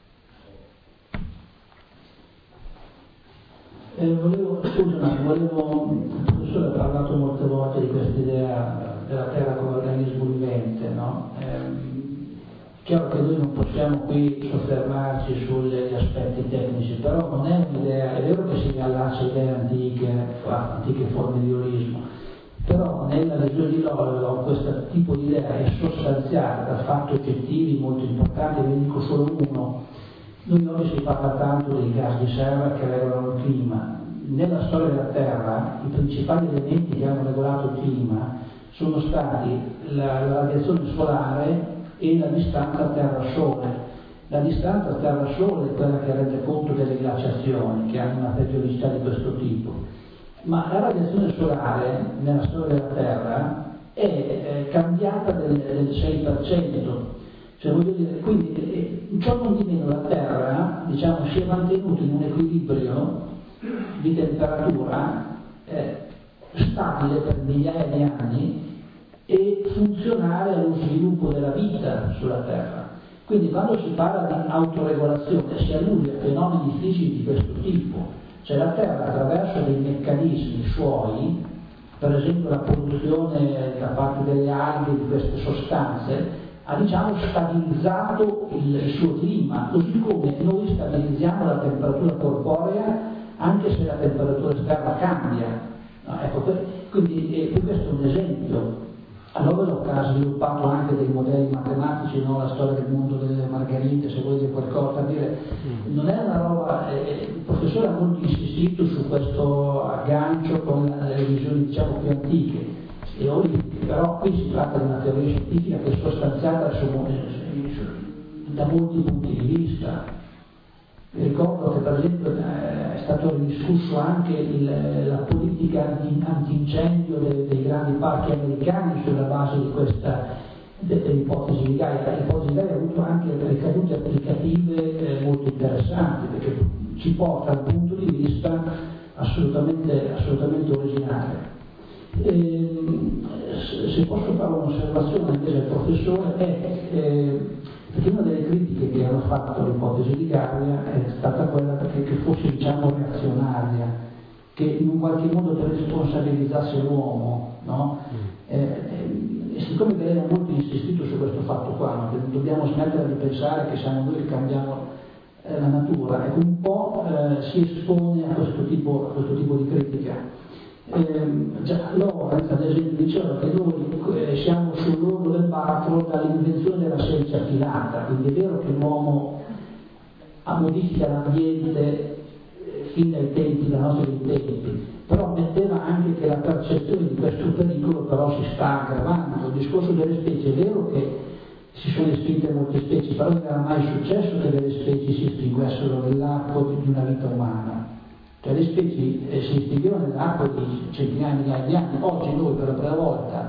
Speaker 2: Eh, volevo, scusa, volevo, il professore ha parlato molte volte di questa idea della Terra come organismo vivente, no? Eh, Chiaro che noi non possiamo qui soffermarci sugli aspetti tecnici, però non è un'idea, è vero che si riallaccia idee antiche, antiche forme di olismo, però nella visione di Lovelock questo tipo di idea è sostanziata da fatti oggettivi molto importanti, ve ne dico solo uno. Noi oggi si parla tanto dei gas di serra che regolano il clima. Nella storia della Terra i principali elementi che hanno regolato il clima sono stati la, la radiazione solare e la distanza Terra-Sole. La distanza Terra-Sole è quella che rende conto delle glaciazioni, che hanno una periodicità di questo tipo. Ma la radiazione solare, nella storia della Terra, è, è cambiata del, del sei per cento. Cioè, voglio dire, quindi, eh, ciò non di meno la Terra, diciamo, si è mantenuta in un equilibrio di temperatura eh, stabile per migliaia di anni e funzionare allo sviluppo della vita sulla Terra. Quindi quando si parla di autoregolazione si allude a fenomeni fisici di questo tipo, cioè la Terra attraverso dei meccanismi suoi, per esempio la produzione da parte delle alghe di queste sostanze, ha diciamo stabilizzato il, il suo clima, così come noi stabilizziamo la temperatura corporea anche se la temperatura esterna cambia. No, ecco, quindi eh, questo è un esempio. Lovelock ha sviluppato anche dei modelli matematici, no? La storia del mondo delle margherite, se vuoi dire qualcosa, dire, non è una roba, eh, il professore ha molto insistito su questo aggancio con le visioni diciamo più antiche, e oggi, però qui si tratta di una teoria scientifica che è sostanziata su, da molti punti di vista. Vi ricordo che per esempio è stato ridiscusso anche il, la politica antincendio dei, dei grandi parchi americani sulla base di questa de, dell'ipotesi di Gaia. L'ipotesi di Gaia ha avuto anche ricadute applicative eh, molto interessanti, perché ci porta al punto di vista assolutamente, assolutamente originale. E, se posso fare un'osservazione invece al professore è eh, perché una delle critiche che hanno fatto all'ipotesi di Gaia è stata quella che, che fosse diciamo reazionaria, che in un qualche modo responsabilizzasse l'uomo, no? Mm. Eh, e siccome lei ha molto insistito su questo fatto qua, no? Che non dobbiamo smettere di pensare che siamo noi che cambiamo eh, la natura, ecco un po' eh, si espone a questo tipo, a questo tipo di critica. Eh, già Lorenz ad esempio diceva che noi eh, siamo sull'orlo del baratro dall'invenzione della scienza filata, quindi è vero che l'uomo modifica l'ambiente eh, fin dai tempi, dai nostri tempi, però metteva anche che la percezione di questo pericolo però si sta aggravando. Il discorso delle specie è vero che si sono estinte molte specie, però non era mai successo che delle specie si estinguessero nell'arco di una vita umana. Cioè le specie eh, si estinguevano nell'arco di centinaia di migliaia di anni. Oggi noi per la prima volta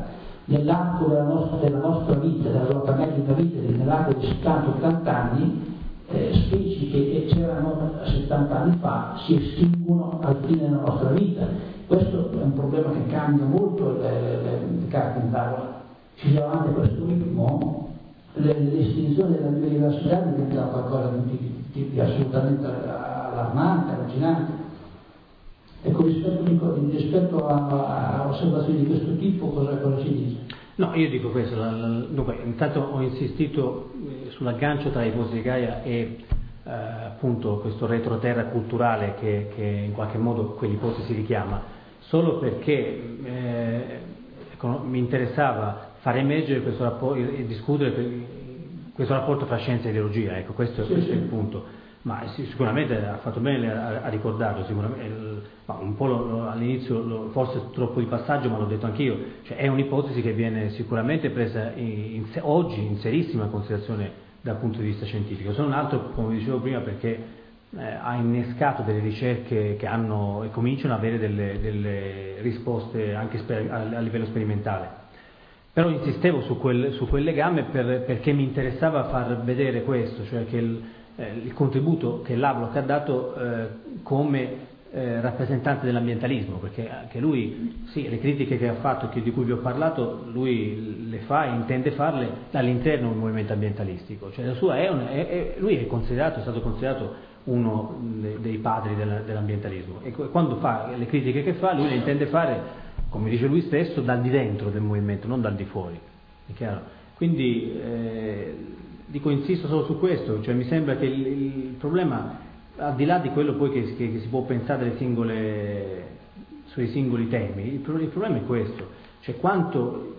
Speaker 2: nell'arco della nostra, della nostra vita, della nostra media vita, nell'arco di settanta ottanta anni, eh, specie che c'erano settanta anni fa si estinguono al fine della nostra vita. Questo è un problema che cambia molto le, le, le carte in tavola. Se si va avanti a questo ritmo, l'estinzione della biodiversità diventa qualcosa di, di, di assolutamente allarmante, allucinante. Ecco, rispetto, di, rispetto a, a osservazioni di questo tipo, cosa, cosa si dice?
Speaker 3: No, io dico questo, la, la, dunque, intanto ho insistito eh, sull'aggancio tra ipotesi di Gaia e eh, appunto questo retroterra culturale che, che in qualche modo quell'ipotesi richiama, solo perché eh, ecco, mi interessava far emergere questo rapporto e discutere questo rapporto tra scienza e ideologia, ecco, questo,
Speaker 2: sì,
Speaker 3: questo
Speaker 2: sì.
Speaker 3: è il punto. Ma sicuramente ha fatto bene a, a ricordarlo, sicuramente, il, ma un po' lo, lo, all'inizio lo, forse troppo di passaggio, ma l'ho detto anch'io, cioè è un'ipotesi che viene sicuramente presa in, in, oggi in serissima considerazione dal punto di vista scientifico. Se non altro, come dicevo prima, perché eh, ha innescato delle ricerche che hanno e cominciano ad avere delle, delle risposte anche sper, a, a livello sperimentale. Però insistevo su quel, su quel legame per, perché mi interessava far vedere questo, cioè che il, eh, il contributo che Lovelock ha dato eh, come eh, rappresentante dell'ambientalismo, perché anche lui, sì, le critiche che ha fatto, che, di cui vi ho parlato, lui le fa e intende farle all'interno del movimento ambientalistico, cioè la sua è, un, è, è lui è considerato, è stato considerato uno dei padri della, dell'ambientalismo, e quando fa le critiche che fa, lui le intende fare, come dice lui stesso, dal di dentro del movimento, non dal di fuori, è chiaro? Quindi eh, dico, insisto solo su questo, cioè mi sembra che il, il problema, al di là di quello poi che, che, che si può pensare delle singole, sui singoli temi, il, il problema è questo, cioè quanto,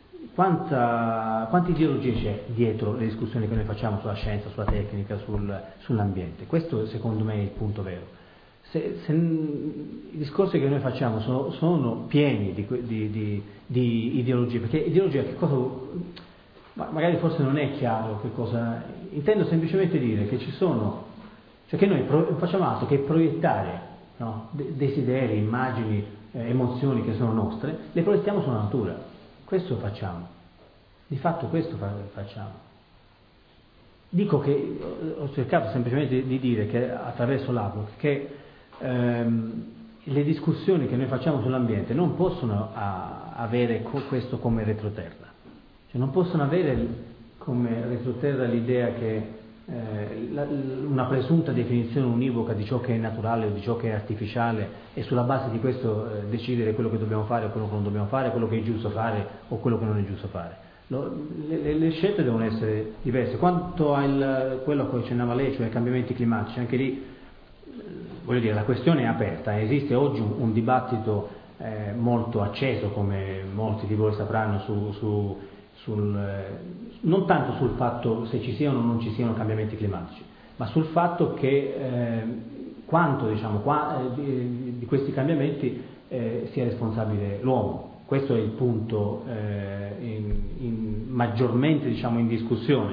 Speaker 3: quanta, quante ideologie c'è dietro le discussioni che noi facciamo sulla scienza, sulla tecnica, sul, sull'ambiente. Questo secondo me è il punto vero. Se, se, i discorsi che noi facciamo sono, sono pieni di, di, di, di ideologie, perché ideologia che cosa, magari forse non è chiaro che cosa, intendo semplicemente dire che ci sono, cioè che noi pro, facciamo altro che proiettare, no, desideri, immagini, eh, emozioni che sono nostre, le proiettiamo sulla natura, questo facciamo, di fatto questo fa, facciamo. Dico che ho cercato semplicemente di dire che attraverso Lovelock che ehm, le discussioni che noi facciamo sull'ambiente non possono a, avere co- questo come retroterra, cioè non possono avere come retroterra l'idea che eh, la, una presunta definizione univoca di ciò che è naturale o di ciò che è artificiale e sulla base di questo eh, decidere quello che dobbiamo fare o quello che non dobbiamo fare, quello che è giusto fare o quello che non è giusto fare. Lo, le, le scelte devono essere diverse. Quanto a quello a cui accennava lei, cioè ai cambiamenti climatici, anche lì voglio dire, la questione è aperta, esiste oggi un, un dibattito eh, molto acceso, come molti di voi sapranno, su, su, sul, eh, non tanto sul fatto se ci siano o non ci siano cambiamenti climatici, ma sul fatto che eh, quanto diciamo, qua, eh, di, di questi cambiamenti eh, sia responsabile l'uomo. Questo è il punto eh, in, in, maggiormente diciamo, in discussione.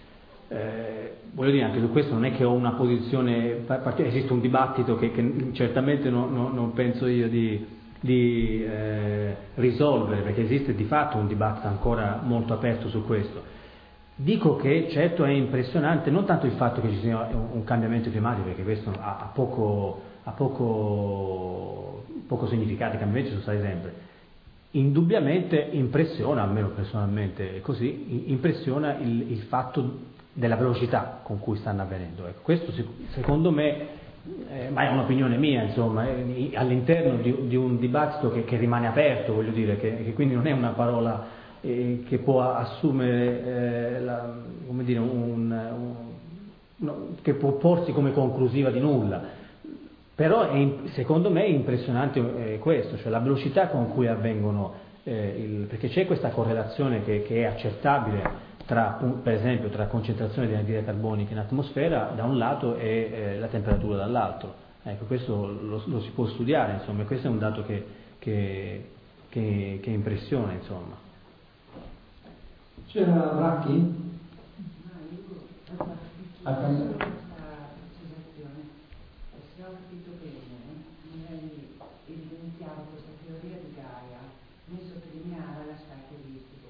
Speaker 3: Eh, voglio dire, anche su questo non è che ho una posizione, esiste un dibattito che, che certamente non, non, non penso io di, di eh, risolvere, perché esiste di fatto un dibattito ancora molto aperto su questo. Dico che certo è impressionante non tanto il fatto che ci sia un, un cambiamento climatico, perché questo ha, ha, poco, ha poco, poco significato, i cambiamenti sono stati sempre. Indubbiamente impressiona, almeno personalmente è così, impressiona il, il fatto della velocità con cui stanno avvenendo. Ecco, questo secondo me, eh, ma è un'opinione mia, insomma, è, all'interno di, di un dibattito che, che rimane aperto, voglio dire, che, che quindi non è una parola eh, che può assumere, eh, la, come dire, un, un, no, che può porsi come conclusiva di nulla. Però è, secondo me è impressionante eh, questo, cioè la velocità con cui avvengono, eh, il, perché c'è questa correlazione che, che è accettabile tra, per esempio, tra concentrazione di anidride carbonica in atmosfera da un lato e eh, la temperatura dall'altro. Ecco, questo lo, lo si può studiare, insomma, e questo è un dato che, che, che, che impressiona, insomma.
Speaker 2: C'era Racchi? A
Speaker 6: evidenziava questa teoria di Gaia, ne sottolineava l'aspetto di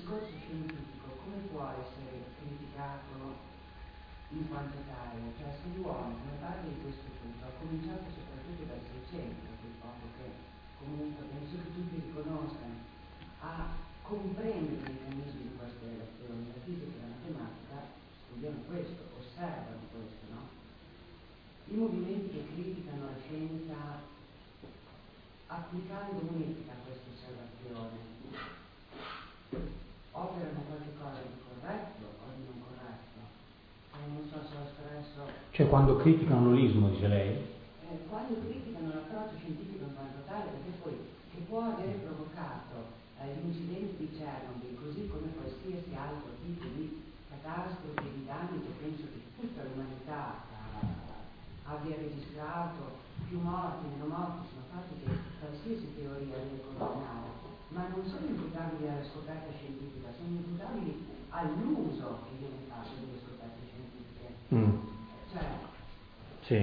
Speaker 6: discorso scientifico come può essere criticato in quanto tale? Cioè se l'uomo, come parte di questo punto, ha cominciato soprattutto dal Seicento, quel poco che comunque penso che tutti riconoscano, a comprendere i meccanismi di queste relazioni, la fisica e la matematica studiano questo, osservano questo, no? I movimenti che criticano la scienza applicando un'etica a questa osservazione operano qualche cosa di corretto o di non corretto? Eh, non so se ho espresso.
Speaker 3: Cioè quando criticano l'olismo, dice lei?
Speaker 6: Eh, quando criticano l'approccio scientifico in quanto tale, perché poi che può aver provocato eh, l'incidente di Chernobyl, così come qualsiasi altro tipo di catastrofe, di danni che penso che tutta l'umanità abbia registrato, più morti, meno morti, sono fatti che qualsiasi teoria deve condannare, ma non sono imputabili alla scoperta scientifica, sono imputabili all'uso che viene fatto delle scoperte scientifiche.
Speaker 3: Mm.
Speaker 6: Cioè,
Speaker 3: sì.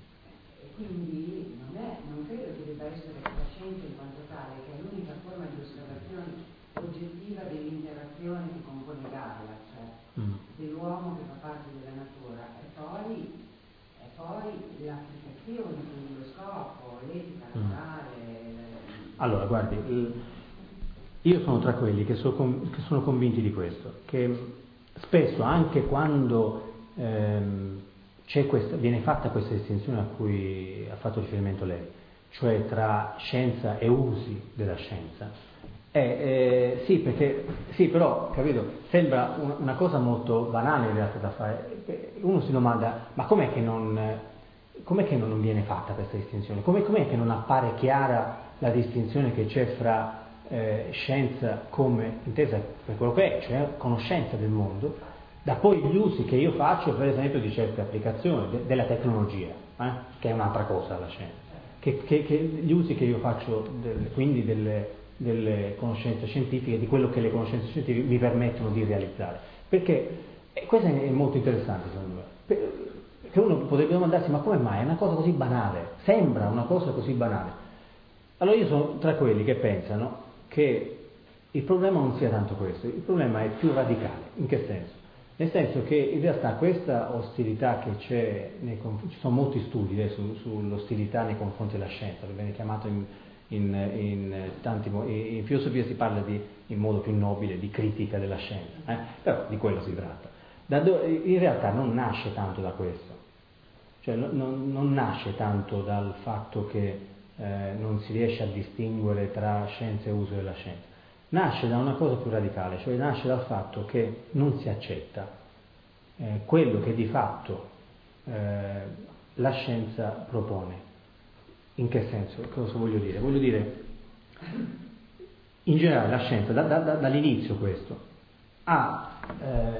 Speaker 6: E quindi non, è, non credo che debba essere la scienza in quanto tale, che è l'unica forma di osservazione oggettiva dell'interazione che compone Gaia, cioè mm. dell'uomo che fa parte della natura, e poi poi l'applicazione, quindi lo scopo, l'etica, la morale. Mm.
Speaker 3: Allora, guardi, io sono tra quelli che sono, che sono convinti di questo, che spesso anche quando ehm, c'è questa, viene fatta questa distinzione a cui ha fatto riferimento lei, cioè tra scienza e usi della scienza, eh, eh, sì, perché sì, però, capito, sembra una, una cosa molto banale in realtà da fare. Uno si domanda, ma com'è che non, com'è che non viene fatta questa distinzione? Com'è, com'è che non appare chiara la distinzione che c'è fra eh, scienza come intesa per quello che è, cioè conoscenza del mondo, da poi gli usi che io faccio, per esempio, di certe applicazioni de, della tecnologia, eh, che è un'altra cosa la scienza, che, che, che gli usi che io faccio, del, quindi delle delle conoscenze scientifiche, di quello che le conoscenze scientifiche mi permettono di realizzare. Perché e questo è molto interessante secondo me, perché uno potrebbe domandarsi ma come mai è una cosa così banale, sembra una cosa così banale. Allora io sono tra quelli che pensano che il problema non sia tanto questo, il problema è più radicale. In che senso? Nel senso che in realtà questa ostilità che c'è, nei, ci sono molti studi eh, su, sull'ostilità nei confronti della scienza, che viene chiamato in In, in, tanti, in filosofia si parla di, in modo più nobile di critica della scienza, eh? Però di quello si tratta. Da do, in realtà non nasce tanto da questo, cioè non, non nasce tanto dal fatto che eh, non si riesce a distinguere tra scienza e uso della scienza, nasce da una cosa più radicale, cioè nasce dal fatto che non si accetta eh, quello che di fatto eh, la scienza propone. In che senso? Cosa voglio dire? Voglio dire, in generale la scienza, da, da, da, dall'inizio questo, ha eh,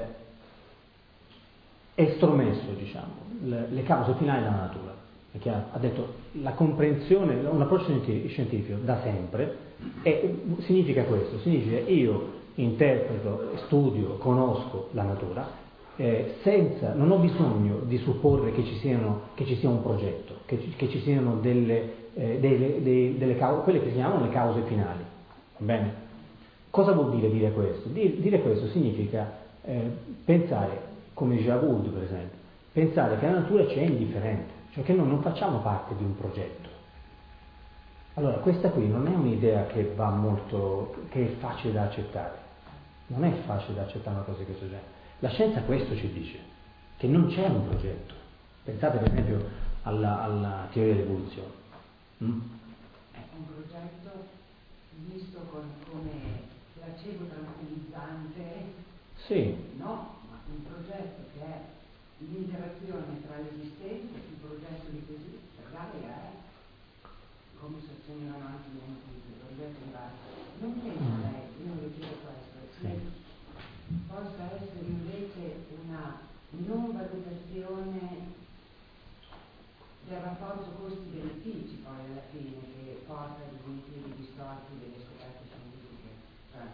Speaker 3: estromesso, diciamo, le, le cause finali della natura. Perché ha, ha detto la comprensione, un approccio scientifico da sempre, e significa questo, significa io interpreto, studio, conosco la natura, Eh, senza, non ho bisogno di supporre che ci, siano, che ci sia un progetto, che ci, che ci siano delle, eh, delle, delle, delle cause, quelle che si chiamano le cause finali. Va bene? Cosa vuol dire dire questo? Dire, dire questo significa eh, pensare, come diceva Gould per esempio, pensare che la natura ci è indifferente, cioè che noi non facciamo parte di un progetto. Allora questa qui non è un'idea che va molto, che è facile da accettare, non è facile da accettare una cosa di questo genere. La scienza questo ci dice, che non c'è un progetto. Pensate per esempio alla, alla teoria dell'evoluzione. Mm?
Speaker 6: È un progetto visto con, come placebo tranquillizzante,
Speaker 3: sì.
Speaker 6: No, ma un progetto che è l'interazione tra l'esistente e il progetto di così, per Gaia è come sostenevano anche gli antichi, il progetto di Gaia. Non penso
Speaker 3: Mm.
Speaker 6: lei, io non le chiedo questo, sì. Possa essere invece una non valutazione del rapporto costi-benefici poi alla fine che porta a disintieri distorti delle scoperte scientifiche. Cioè.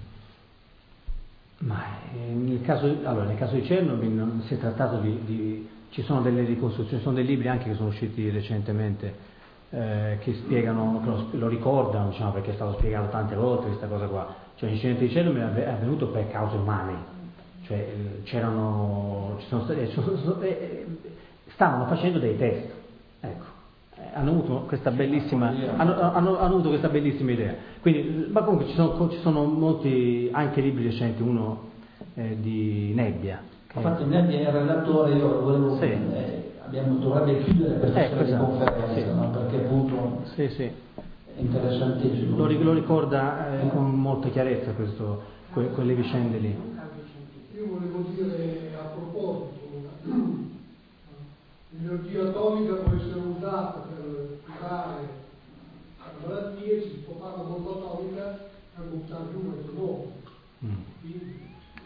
Speaker 3: Ma eh, nel, caso, allora, nel caso di Chernobyl non si è trattato di, di ci sono delle ricostruzioni, sono dei libri anche che sono usciti recentemente eh, che spiegano, che lo, lo ricordano, diciamo, perché è stato spiegato tante volte questa cosa qua. cioè l'incidente di Chernobyl è avvenuto per cause umane, cioè c'erano, ci sono stati, stavano facendo dei test, ecco, hanno avuto questa bellissima, hanno, hanno, hanno avuto questa bellissima idea. Quindi, ma comunque ci sono, ci sono molti anche libri recenti, uno eh, di Nebbia. Che...
Speaker 2: Infatti Nebbia è il relatore, io volevo, sì. eh, abbiamo, dovrebbe chiudere questa
Speaker 3: ecco,
Speaker 2: serie
Speaker 3: esatto.
Speaker 2: di conferenze, sì. no? Perché appunto
Speaker 3: sì, sì.
Speaker 2: è interessantissimo.
Speaker 3: Lo, lo ricorda eh, con molta chiarezza questo, que, quelle vicende lì.
Speaker 7: Io volevo dire a proposito, l'energia atomica può essere usata per curare malattie, si può fare una bomba atomica per buttare giù mezzo mondo. Mm. Quindi,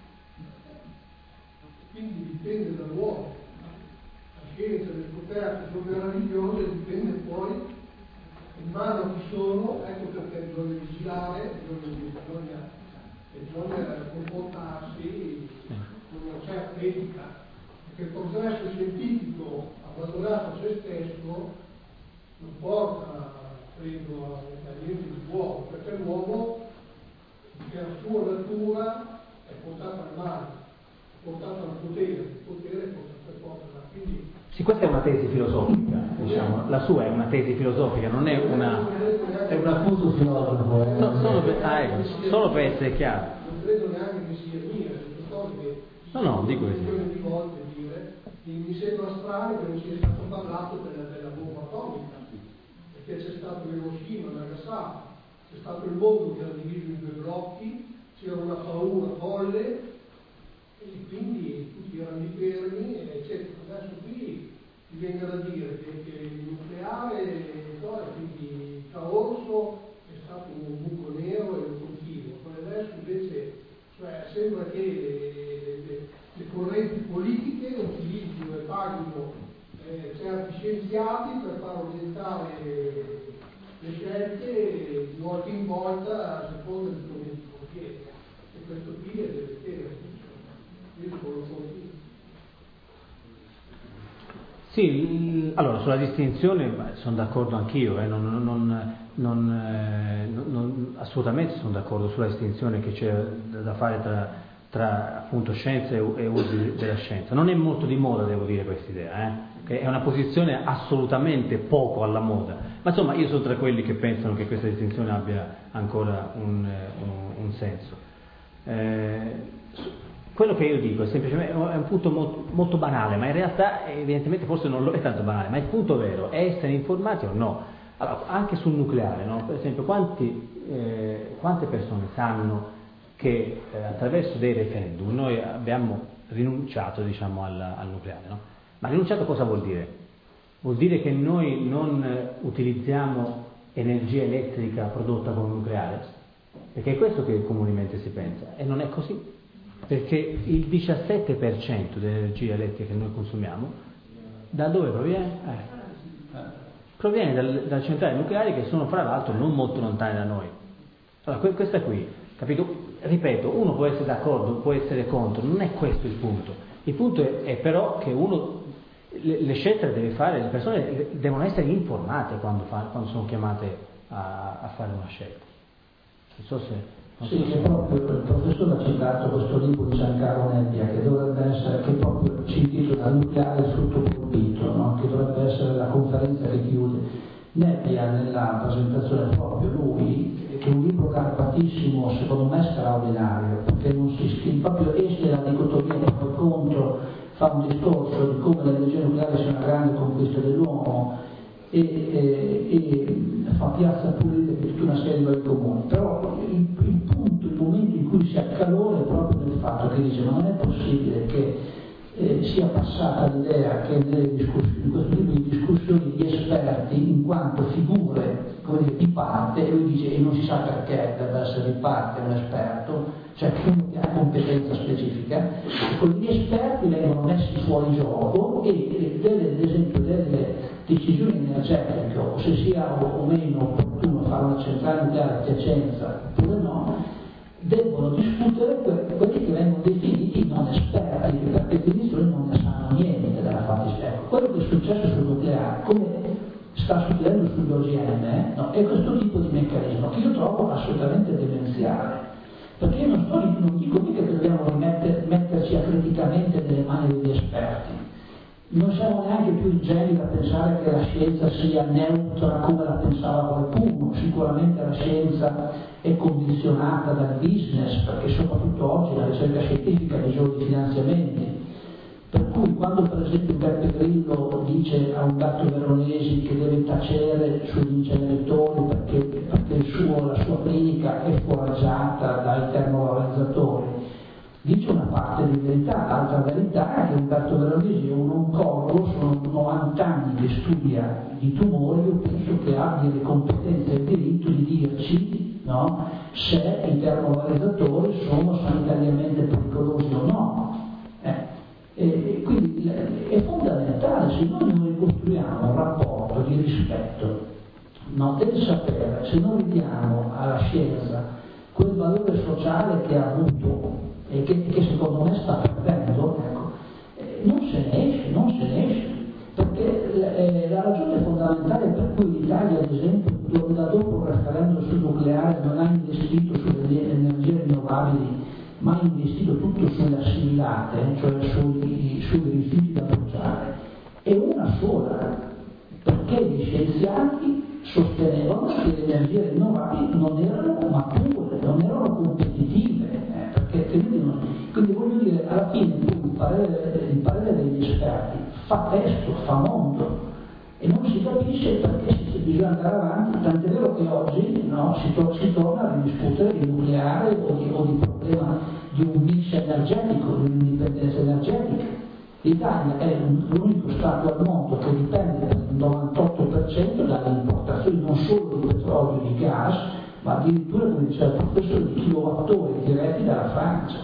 Speaker 7: quindi dipende dall'uomo. La scienza, le scoperte sono meravigliose, dipende poi in mano a chi sono, ecco perché bisogna vigilare, bisogna, bisogna, bisogna comportarsi con una certa etica, perché il progresso scientifico abbandonato a se stesso non porta, credo, a niente di buono, perché l'uomo, che la sua natura è portata al male, è portata al potere, il potere è portato porta quindi.
Speaker 3: Sì, questa è una tesi filosofica, diciamo, la sua è una tesi filosofica, non è una...
Speaker 2: è un appunto filosofo. Eh.
Speaker 3: No, solo, per, ah, ecco, solo per essere chiaro.
Speaker 7: Non credo neanche che sia mia, cose che
Speaker 3: no, no, dico così.
Speaker 7: di volte dire, mi sembra strano che non sia stato parlato della, della bomba atomica, perché c'è stato Hiroshima, Nagasaki, c'è stato il mondo che era diviso in due blocchi, c'era una paura folle, e quindi tutti erano fermi, eccetera. Adesso qui ti viene da dire che, che il nucleare, no, quindi Caorso è stato un buco nero e un continuo, poi adesso invece cioè, sembra che le, le, le correnti politiche utilizzino e paghino eh, certi scienziati per far orientare le scelte di volta in volta a seconda di come si conviene, e questo qui è deleterio.
Speaker 3: Sì, allora sulla distinzione sono d'accordo anch'io, eh, non, non, non, eh, non, assolutamente sono d'accordo sulla distinzione che c'è da fare tra, tra appunto scienza e, e usi della scienza. Non è molto di moda, devo dire, questa idea, eh, che è una posizione assolutamente poco alla moda, ma insomma io sono tra quelli che pensano che questa distinzione abbia ancora un, un, un senso. Eh, Quello che io dico è semplicemente è un punto molto, molto banale, ma in realtà evidentemente forse non lo è tanto banale, ma il punto vero è essere informati o no. Allora, anche sul nucleare, no? Per esempio, quanti, eh, quante persone sanno che eh, attraverso dei referendum noi abbiamo rinunciato, diciamo, al, al nucleare, no? Ma rinunciato cosa vuol dire? Vuol dire che noi non utilizziamo energia elettrica prodotta con il nucleare? Perché è questo che comunemente si pensa, e non è così. Perché il diciassette per cento dell'energia elettrica che noi consumiamo, da dove proviene? Eh, proviene dal, dalle centrali nucleari che sono fra l'altro non molto lontane da noi. Allora, que- questa qui, capito? Ripeto, uno può essere d'accordo, può essere contro, non è questo il punto. Il punto è, è però che uno, le, le scelte le deve fare, le persone devono essere informate quando, fa, quando sono chiamate a, a fare una scelta. Non so se...
Speaker 2: Sì, che proprio il professore ha citato questo libro di Giancarlo Nebbia, che dovrebbe essere, che proprio ci intitola Nucleare il frutto proibito, no? Che dovrebbe essere la conferenza che chiude. Nebbia nella presentazione proprio lui, che è un libro garbatissimo, secondo me straordinario, perché non si scrive, proprio esce la dicotomia e poi contro, fa un discorso di come l'energia nucleare sia una grande conquista dell'uomo e, e, e fa piazza pulita di tutta una serie di valori comuni, però il, il punto, il momento in cui si accalora è proprio nel fatto che dice ma non è possibile che eh, sia passata l'idea che nelle discussioni, in questo tipo di discussioni di esperti in quanto figure come dire, di parte, e lui dice e non si sa perché deve essere di parte un esperto, cioè uno che ha competenza specifica, quegli esperti vengono messi fuori gioco e delle, ad esempio delle decisioni energetiche, o se sia o meno opportuno fare una centrale nucleare a Piacenza oppure no, devono discutere que- quelli che vengono definiti non esperti, per definizione non ne sanno niente della fattispecie. Ecco, quello che è successo sul nucleare, come sta succedendo sugli O G M, no, è questo tipo di meccanismo che io trovo assolutamente demenziale. non dico mica che dobbiamo rimetter, metterci acriticamente nelle mani degli esperti, non siamo neanche più ingenui da pensare che la scienza sia neutra come la pensava qualcuno. Sicuramente la scienza è condizionata dal business, perché soprattutto oggi la ricerca scientifica ha bisogno di finanziamenti. Per cui quando per esempio Beppe Grillo dice a Umberto Veronesi che deve tacere sugli inceneritori perché, perché il suo, la sua clinica è foraggiata dai termovalorizzatori, dice una parte di verità. L'altra verità è che Umberto Veronesi è un oncologo, sono novanta anni che studia i tumori, io penso che abbia le competenze e il diritto di dirci, no, se i termovalorizzatori sono sanitariamente pericolosi o no. Eh. E quindi è fondamentale, se noi non ricostruiamo un rapporto di rispetto, no, del sapere, se non diamo alla scienza quel valore sociale che ha avuto e che, che secondo me sta perdendo, ecco, eh, non se ne esce, non se ne esce, perché eh, la ragione fondamentale per cui l'Italia, ad esempio, da dopo il referendum sul nucleare non ha investito sulle energie rinnovabili, ma ha investito tutto sulle assimilate, cioè sui, sui rifiuti da bruciare, è una sola, perché gli scienziati sostenevano che le energie rinnovabili non erano mature, non erano competitive, eh, perché quindi, non, quindi voglio dire, alla fine il parere, il parere degli esperti fa testo, fa mondo, e non si capisce perché si bisogna andare avanti, tant'è vero che oggi, no, si, to- si torna a discutere di nucleare o di, o di problema di un mix energetico, di un'indipendenza energetica. L'Italia è l'unico Stato al mondo che dipende per il novantotto per cento dalle importazioni non solo di petrolio e di gas, ma addirittura, come diceva il professore, di kilowattora diretti dalla Francia.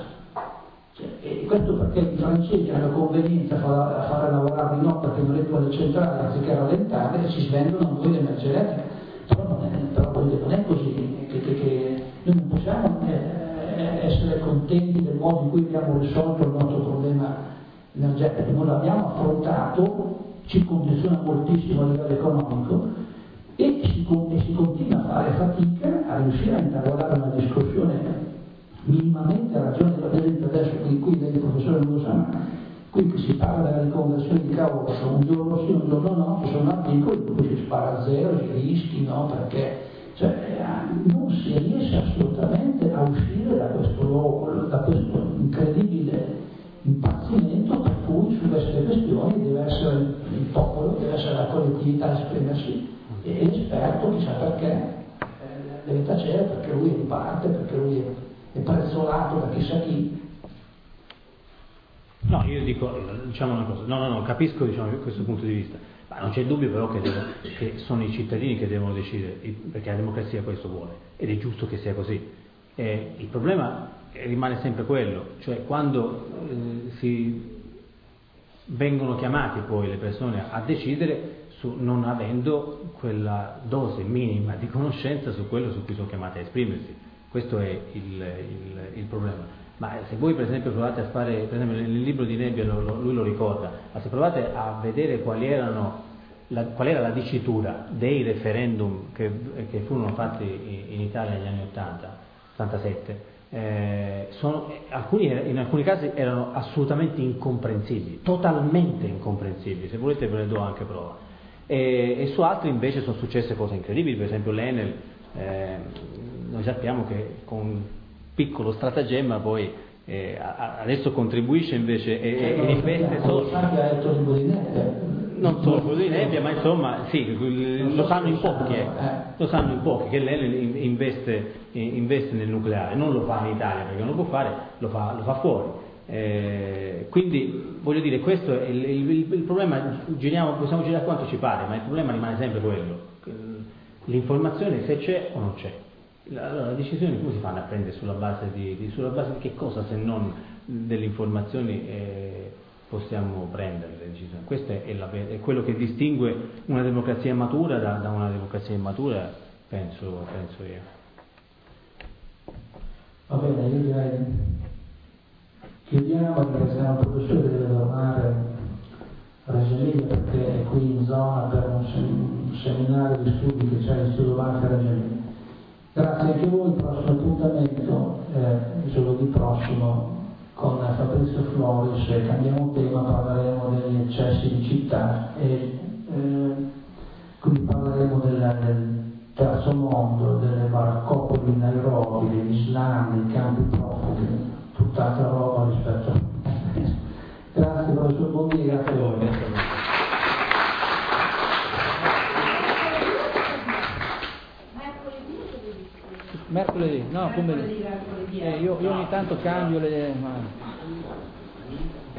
Speaker 2: E questo perché i francesi hanno convenienza a fare lavorare di notte perché non è le centrali anziché rallentarle e ci svendono a noi l'energia elettrica. Però non è, però non è così, che, che, che noi non possiamo eh, essere contenti del modo in cui abbiamo risolto il nostro problema energetico. Non l'abbiamo affrontato, ci condiziona moltissimo a livello economico e si, e si continua a fare fatica a riuscire a intavolare una discussione minimamente a ragione per esempio adesso di cui del professore non lo sa, qui si parla della riconversione di Cavour, un giorno sì, un giorno no, ci sono articoli in cui si spara a zero, si rischi, no, perché cioè, non si riesce assolutamente a uscire da questo, da questo incredibile impazzimento per cui su queste questioni deve essere il popolo, deve essere la collettività a esprimersi e l'esperto chissà perché eh, deve tacere perché lui è in parte, perché lui è è prezzolato da chissà chi.
Speaker 3: No, io dico, diciamo una cosa, no, no, no, capisco diciamo, questo punto di vista, ma non c'è dubbio però che, devo, che sono i cittadini che devono decidere, perché la democrazia questo vuole, ed è giusto che sia così. E il problema rimane sempre quello, cioè quando eh, si vengono chiamati poi le persone a decidere su, non avendo quella dose minima di conoscenza su quello su cui sono chiamati a esprimersi. Questo è il, il, il problema. Ma se voi per esempio provate a fare, per esempio nel libro di Nebbia lo, lo, lui lo ricorda, ma se provate a vedere quali erano, la, qual era la dicitura dei referendum che, che furono fatti in Italia negli anni ottanta, ottantasette, eh, sono, alcuni, in alcuni casi erano assolutamente incomprensibili, totalmente incomprensibili, se volete ve ne do anche prova. E, e su altri invece sono successe cose incredibili, per esempio l'Enel. Eh, noi sappiamo che con un piccolo stratagemma poi eh, adesso contribuisce invece e, e, e investe solo non solo quello di Nebbia, ma insomma sì, lo sanno in pochi, eh. lo sanno in pochi che l'Enel investe, investe nel nucleare, non lo fa in Italia perché non lo può fare, lo fa, lo fa fuori. Eh, quindi voglio dire, questo è il, il, il problema, giriamo, possiamo girare quanto ci pare, ma il problema rimane sempre quello. L'informazione se c'è o non c'è. Allora le decisioni come si fanno a prendere sulla base di, di, sulla base di che cosa se non delle informazioni eh, possiamo prendere le decisioni? Questo è, la, è quello che distingue una democrazia matura da, da una democrazia immatura, penso, penso io.
Speaker 2: Va bene, io direi chiudiamo, ringraziamo il professore che deve tornare a Reggio Emilia perché è qui in zona per un, sem- un seminario di studi che c'è all'Istituto Banca Reggio Emilia. Grazie anche a voi, il prossimo appuntamento eh, giovedì prossimo con Fabrizio Floris, cambiamo tema, parleremo degli eccessi di città e eh, quindi parleremo della, del terzo mondo, delle baraccopoli in Nairobi, dell'Islam, dei campi profughi, tutt'altra roba rispetto a... Grazie professor Bondi, grazie a voi.
Speaker 8: Mercoledì, no, come eh, io, io ogni tanto cambio le... Ma...